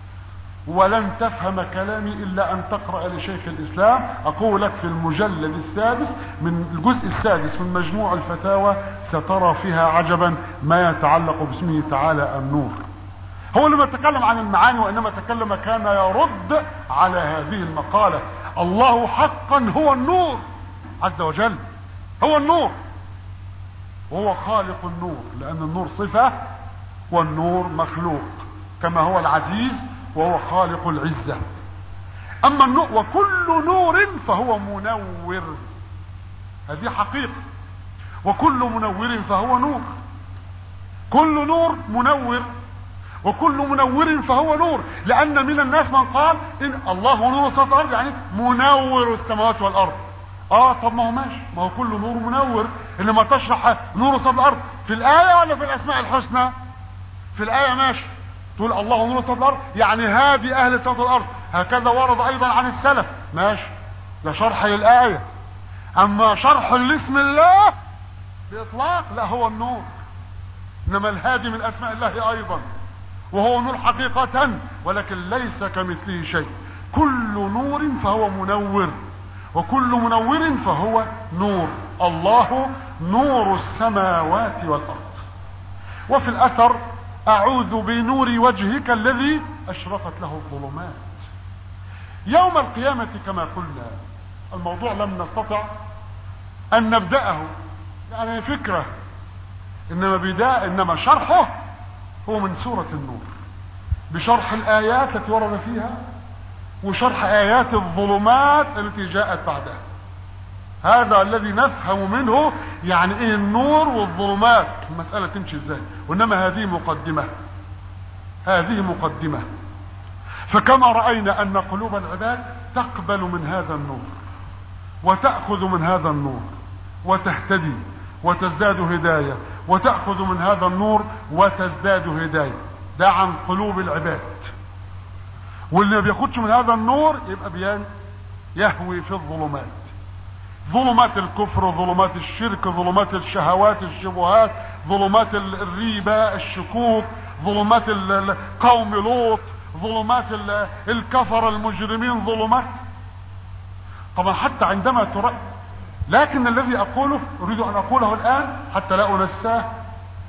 ولن تفهم كلامي إلا أن تقرأ لشيخ الإسلام. أقول لك في المجلد السادس من الجزء السادس من مجموع الفتاوى سترى فيها عجبا ما يتعلق باسمه تعالى النور. هو لما تكلم عن المعاني وإنما تكلم كان يرد على هذه المقالة. الله حقا هو النور عز وجل، هو النور، وهو خالق النور، لأن النور صفة والنور مخلوق، كما هو العزيز وهو خالق العزة. أما النور، وكل نور فهو منور، هذه حقيقة، وكل منور فهو نور، كل نور منور، وكل منور فهو نور. لأن من الناس من قال إن الله نور السماوات والأرض، يعني منور السماوات والأرض. طب ما هو ماشي، ما هو كل نور منور. إنما تشرح نور السماوات والأرض في الآية ولا في الأسماء الحسنى؟ في الآية ماشي، تقول الله نور السماوات والأرض يعني هادي أهل السماوات والأرض، هكذا ورد أيضا عن السلف، ماشي، ده شرح للآية. أما شرح لاسم الله بإطلاق، لا، هو النور. إنما الهادي من أسماء الله أيضا، وهو نور حقيقة، ولكن ليس كمثله شيء. كل نور فهو منور، وكل منور فهو نور. الله نور السماوات والأرض. وفي الأثر: أعوذ بنور وجهك الذي أشرقت له الظلمات. يوم القيامة كما قلنا، الموضوع لم نستطع أن نبدأه يعني فكرة، إنما شرحه هو من سورة النور، بشرح الآيات التي ورد فيها، وشرح آيات الظلمات التي جاءت بعدها. هذا الذي نفهم منه يعني ايه النور والظلمات، المسألة تمشي ازاي. وانما هذه مقدمة. فكما رأينا ان قلوب العباد تقبل من هذا النور وتأخذ من هذا النور وتهتدي وتزداد هداية، وتأخذ من هذا النور وتزداد هداية، ده عن قلوب العباد. واللي ما بياخدش من هذا النور يبقى يهوي في الظلمات، ظلمات الكفر، ظلمات الشرك، ظلمات الشهوات الشبهات، ظلمات الريبة الشكوك، ظلمات قوم لوط، ظلمات الكفر المجرمين، ظلمات. طبعا حتى عندما لكن الذي أقوله أريد أن أقوله الآن حتى لا أنساه.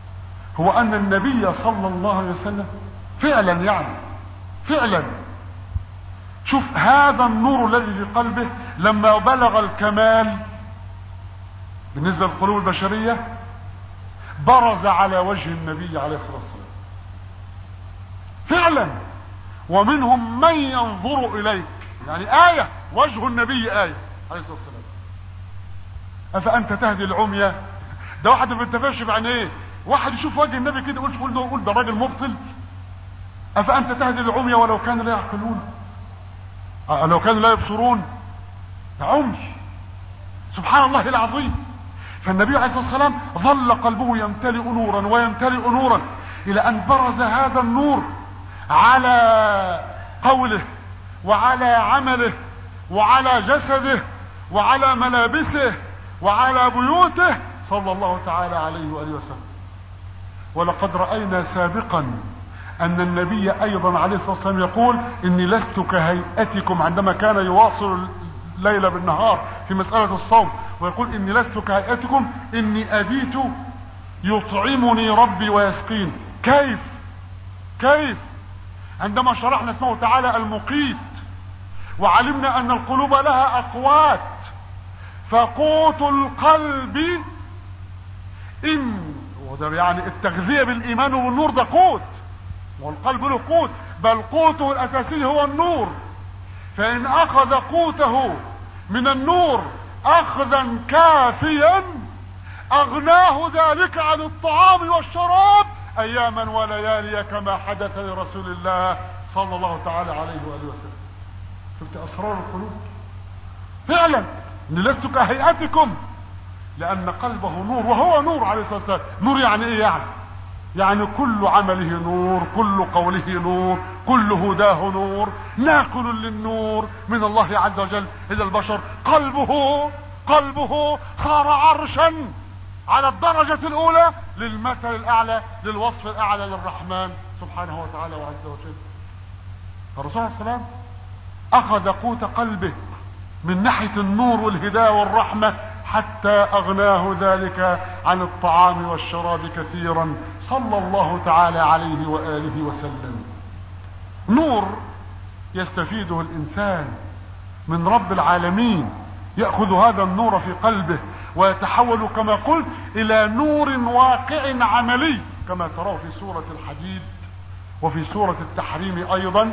هو ان النبي صلى الله عليه وسلم فعلا، يعني فعلا، شوف هذا النور الذي في قلبه لما بلغ الكمال بالنسبة للقلوب البشرية برز على وجه النبي عليه الصلاة والسلام فعلا. ومنهم من ينظر اليك، يعني آية، وجه النبي آية عليه الصلاة والسلام. افأنت تهدي العمية؟ ده واحد ما بينتفعش بعينيه، واحد يشوف وجه النبي كده يقول ده راجل مبطل. افأنت تهدي العمية ولو كانوا لا يعقلون، لو كانوا لا يبصرون، عمي، سبحان الله العظيم. فالنبي عليه الصلاة والسلام ظل قلبه يمتلئ نورا ويمتلئ نورا الى ان برز هذا النور على قوله وعلى عمله وعلى جسده وعلى ملابسه وعلى بيوته صلى الله تعالى عليه وآله وسلم. ولقد رأينا سابقا ان النبي ايضا عليه الصلاة والسلام يقول اني لست كهيئتكم، عندما كان يواصل الليل بالنهار في مسألة الصوم، ويقول اني لست كهيئتكم اني ابيت يطعمني ربي ويسقين. كيف عندما شرحنا اسمه تعالى المقيت وعلمنا ان القلوب لها اقوات، فقوت القلب ان، وده يعني التغذية بالايمان والنور ده قوت، والقلب له قوت، بل قوته الاساسي هو النور. فان اخذ قوته من النور اخذا كافيا اغناه ذلك عن الطعام والشراب اياما وليالي، كما حدث لرسول الله صلى الله تعالى عليه وآله وسلم. شفت اسرار القلوب فعلا، ان لست كهيئتكم، لان قلبه نور وهو نور عليه الصلاة والسلام. نور يعني ايه؟ يعني كل عمله نور، كل قوله نور، كل هداه نور، ناقل للنور من الله عز وجل الى البشر. قلبه صار عرشا على الدرجة الاولى للمثل الاعلى، للوصف الاعلى للرحمن سبحانه وتعالى وعز وجل. الرسول عليه السلام اخذ قوت قلبه من ناحية النور والهداية والرحمة حتى اغناه ذلك عن الطعام والشراب كثيرا صلى الله تعالى عليه وآله وسلم. نور يستفيده الانسان من رب العالمين، يأخذ هذا النور في قلبه ويتحول كما قلت الى نور واقع عملي، كما تراه في سورة الحديد وفي سورة التحريم ايضا،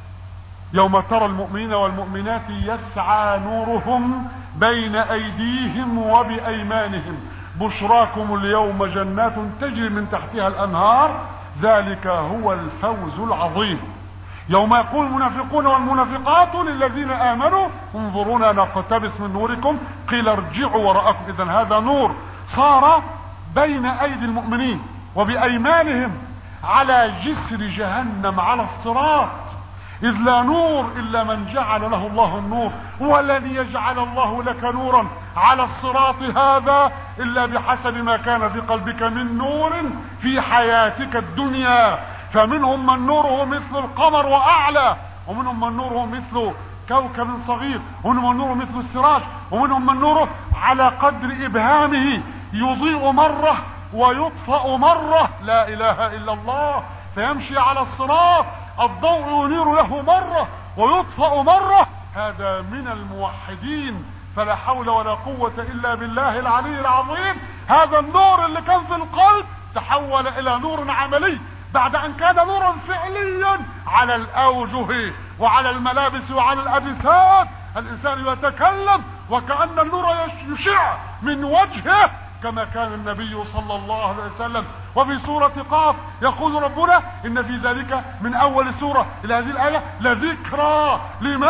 يوم ترى المؤمنين والمؤمنات يسعى نورهم بين ايديهم وبايمانهم بشراكم اليوم جنات تجري من تحتها الانهار ذلك هو الفوز العظيم. يوم يقول المنافقون والمنافقات للذين امنوا انظرونا نقتبس من نوركم قيل ارجعوا وراءكم. اذا هذا نور صار بين ايدي المؤمنين وبايمانهم على جسر جهنم على الصراط، اذ لا نور الا من جعل له الله النور، ولن يجعل الله لك نورا على الصراط هذا الا بحسب ما كان في قلبك من نور في حياتك الدنيا. فمنهم من نوره مثل القمر واعلى، ومنهم من نوره مثل كوكب صغير، ومنهم من نوره مثل السراج، ومنهم من نوره على قدر ابهامه يضيء مرة ويطفأ مرة، لا اله الا الله. فيمشي على الصراط الضوء ينير له مرة ويطفأ مرة، هذا من الموحدين، فلا حول ولا قوة الا بالله العلي العظيم. هذا النور اللي كان في القلب تحول الى نور عملي بعد ان كان نورا فعليا على الاوجه وعلى الملابس وعلى الاجساد. الانسان يتكلم وكأن النور يشع من وجهه كما كان النبي صلى الله عليه وسلم. وفي سورة قاف يقول ربنا ان في ذلك من اول سورة الى هذه الآية لذكرى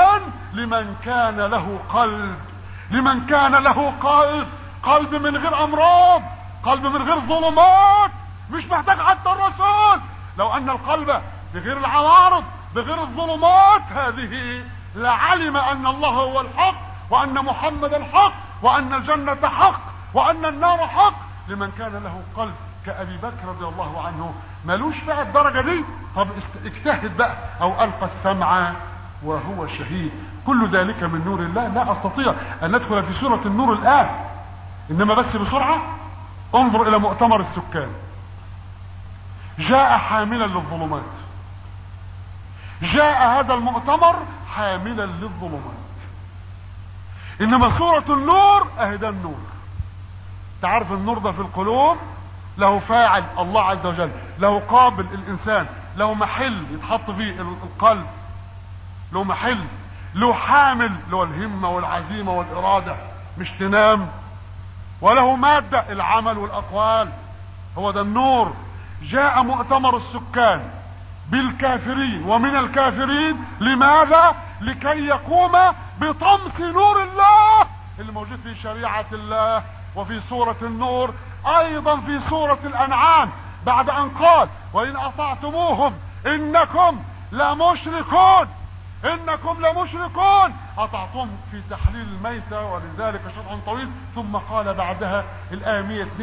لمن كان له قلب، لمن كان له قلب من غير امراض، قلب من غير ظلمات، مش محتاج حتى الرسول. لو ان القلب بغير العوارض بغير الظلمات هذه لعلم ان الله هو الحق وان محمد الحق وان الجنة حق وان النار حق. لمن كان له قلب كأبي بكر رضي الله عنه مالوش بقى الدرجة دي، طب اجتهد بقى، او القى السمع وهو شهيد. كل ذلك من نور الله. لا استطيع ان ندخل في سورة النور الان، انما بس بسرعة انظر الى مؤتمر السكان جاء حاملا للظلمات، جاء هذا المؤتمر حاملا للظلمات. انما سورة النور اهدى النور. تعرف النور ده في القلوب له فاعل الله عز وجل، له قابل الانسان، له محل يتحط فيه القلب، له محل، له حامل له الهمة والعزيمة والارادة مش تنام، وله مادة العمل والاقوال. هو ده النور. جاء مؤتمر السكان بالكافرين ومن الكافرين، لماذا؟ لكي يقوم بطمس نور الله اللي موجود في شريعة الله وفي سورة النور، ايضا في سورة الانعام، بعد ان قال وان اطعتموهم انكم لمشركون، انكم لمشركون، اطعتم في تحليل الميتة ولذلك شرح طويل. ثم قال بعدها الآية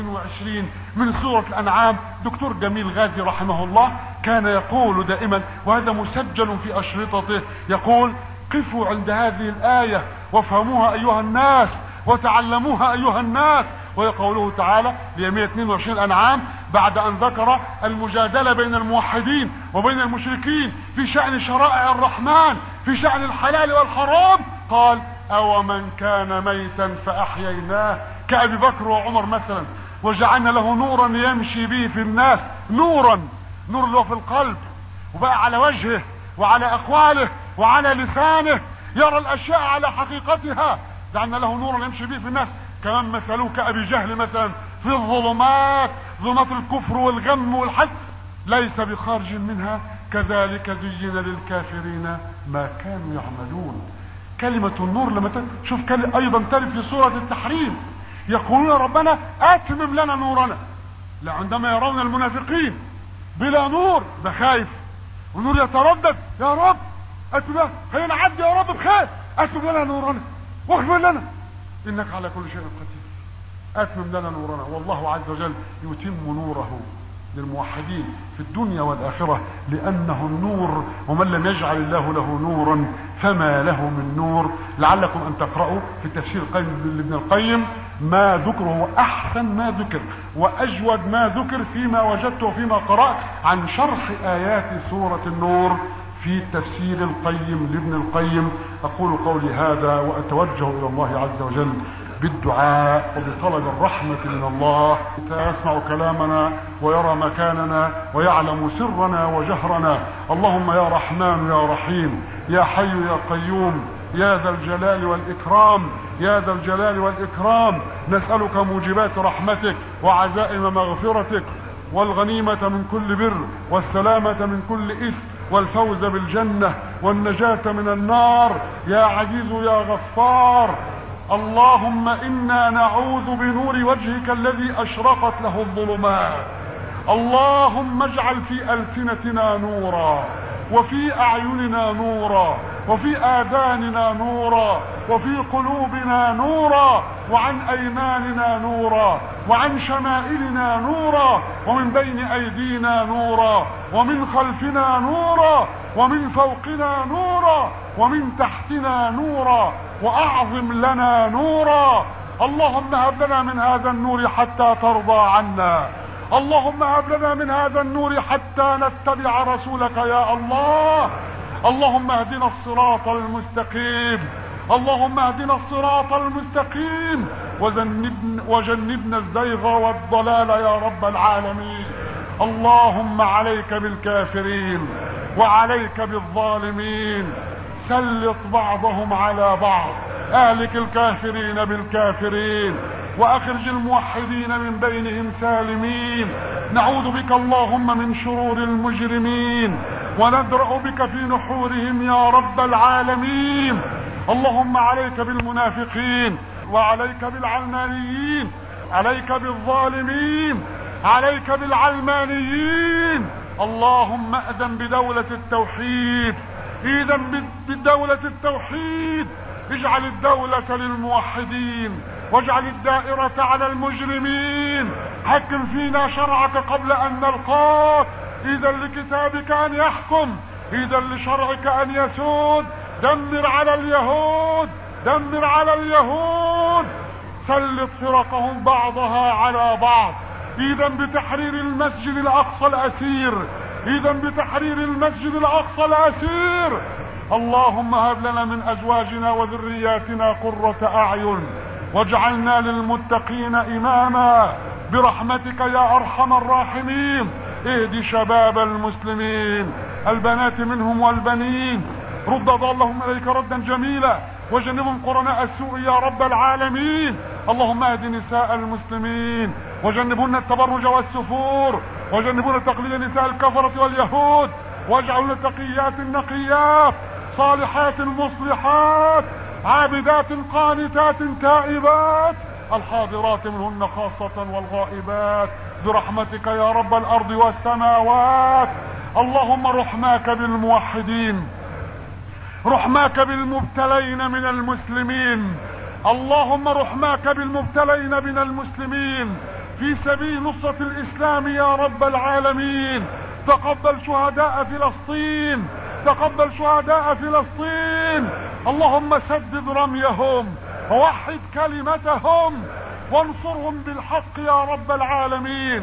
122 من سورة الانعام. دكتور جميل غازي رحمه الله كان يقول دائما، وهذا مسجل في اشرطته، يقول قفوا عند هذه الآية وافهموها ايها الناس وتعلموها ايها الناس. ويقوله تعالى ل 122 الانعام بعد ان ذكر المجادلة بين الموحدين وبين المشركين في شأن شرائع الرحمن، في شأن الحلال والحرام، قال او من كان ميتا فاحييناه كأبي بكر وعمر مثلا، وجعلنا له نورا يمشي به في الناس. نورا، نور اللي هو في القلب، وبقى على وجهه وعلى اقواله وعلى لسانه، يرى الاشياء على حقيقتها. جعلنا له نورا يمشي به في الناس. كمان مثلوه كأبي جهل مثلا في الظلمات، ظلمات الكفر والغم والحزن، ليس بخارج منها كذلك زين للكافرين ما كانوا يعملون. كلمة النور لما شوف ايضا ترد في سورة التحريم، يقولون ربنا اتمم لنا نورنا. لا، عندما يرون المنافقين بلا نور ده خايف، ونور يتردد، يا رب اتمم، خلينا نعدي يا رب بخير، اتمم لنا نورنا واغفر لنا انك على كل شيء قدير. اتمم لنا نورنا. والله عز وجل يتم نوره للموحدين في الدنيا والاخرة، لانه النور، ومن لم يجعل الله له نورا فما له من نور. لعلكم ان تقرأوا في تفسير ابن القيم ما ذكر، هو احسن ما ذكر واجود ما ذكر فيما وجدته وفيما قرأت عن شرح ايات سورة النور في تفسير القيم لابن القيم. اقول قولي هذا واتوجه الى الله عز وجل بالدعاء وبطلب الرحمة من الله، يسمع كلامنا ويرى مكاننا ويعلم سرنا وجهرنا. اللهم يا رحمن يا رحيم يا حي يا قيوم يا ذا الجلال والإكرام، يا ذا الجلال والإكرام، نسألك موجبات رحمتك وعزائم مغفرتك والغنيمة من كل بر والسلامة من كل إثم والفوز بالجنة والنجاة من النار يا عزيز يا غفار. اللهم إنا نعوذ بنور وجهك الذي أشرقت له الظلمات. اللهم اجعل في ألسنتنا نورا، وفي أعيننا نورا، وفي آذاننا نورا، وفي قلوبنا نورا، وعن أيماننا نورا، وعن شمائلنا نورا، ومن بين أيدينا نورا، ومن خلفنا نورا، ومن فوقنا نورا، ومن تحتنا نورا، وأعظم لنا نورا. اللهم هب لنا من هذا النور حتى ترضى عنا. اللهم هب لنا من هذا النور حتى نتبع رسولك يا الله. اللهم اهدنا الصراط المستقيم، اللهم اهدنا الصراط المستقيم، وجنبنا الزيغ والضلال يا رب العالمين. اللهم عليك بالكافرين وعليك بالظالمين، سلط بعضهم على بعض، اهلك الكافرين بالكافرين واخرج الموحدين من بينهم سالمين. نعوذ بك اللهم من شرور المجرمين وندرأ بك في نحورهم يا رب العالمين. اللهم عليك بالمنافقين وعليك بالعلمانيين، عليك بالظالمين، عليك بالعلمانيين. اللهم أذن بدولة التوحيد، إذن بدولة التوحيد، اجعل الدولة للموحدين واجعل الدائرة على المجرمين. حكم فينا شرعك قبل أن نلقاك، إذا لكتابك أن يحكم، إذا لشرعك أن يسود. دمر على اليهود، دمر على اليهود، سلط فرقهم بعضها على بعض، إذا بتحرير المسجد الأقصى الأسير، إذا بتحرير المسجد الأقصى الأسير. اللهم هب لنا من أزواجنا وذرياتنا قرة أعين واجعلنا للمتقين إماما برحمتك يا أرحم الراحمين. اهد شباب المسلمين البنات منهم والبنين، رد ضالهم إليك ردا جميلا وجنبهم قرناء السوء يا رب العالمين. اللهم اهد نساء المسلمين وجنبهن التبرج والسفور وجنبهن تقليد نساء الكفرة واليهود، واجعلنا تقيات نقيات صالحات مصلحات عابدات قانتات تائبات الحاضرات منهن خاصة والغائبات برحمتك يا رب الأرض والسماوات. اللهم رحماك بالموحدين، رحماك بالمبتلين من المسلمين، اللهم رحماك بالمبتلين من المسلمين في سبيل نصرة الإسلام يا رب العالمين. تقبل شهداء فلسطين، تقبل شهداء فلسطين. اللهم سدد رميهم ووحد كلمتهم وانصرهم بالحق يا رب العالمين.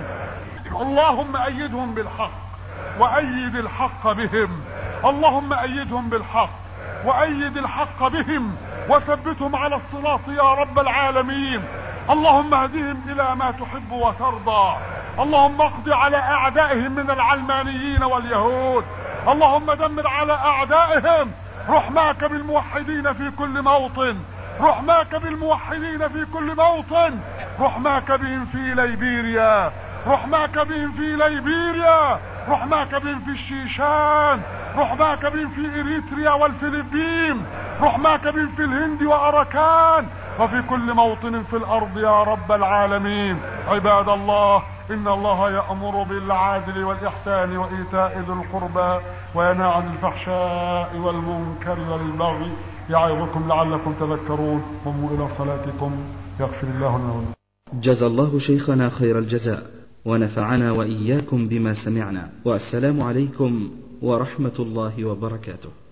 اللهم أيدهم بالحق وأيد الحق بهم، اللهم أيدهم بالحق وأيد الحق بهم وثبتهم على الصراط يا رب العالمين. اللهم اهدهم إلى ما تحب وترضى. اللهم اقض على أعدائهم من العلمانيين واليهود، اللهم دمر على أعدائهم. رحماك بالموحدين في كل موطن، رحماك بالموحدين في كل موطن، رحماك بهم في ليبيريا، رحماك بهم في ليبيريا، رحماك بهم في الشيشان، رحماك بهم في إريتريا والفلبين، رحماك بهم في الهند وأراكان وفي كل موطن في الأرض يا رب العالمين. عباد الله، إن الله يأمر بالعدل والإحسان وإيتاء ذي القربى وينهى عن الفحشاء والمنكر والبغي يعظكم لعلكم تذكرون. قوموا إلى صلاتكم يغفر الله لنا. جزا الله شيخنا خير الجزاء ونفعنا وإياكم بما سمعنا، والسلام عليكم ورحمة الله وبركاته.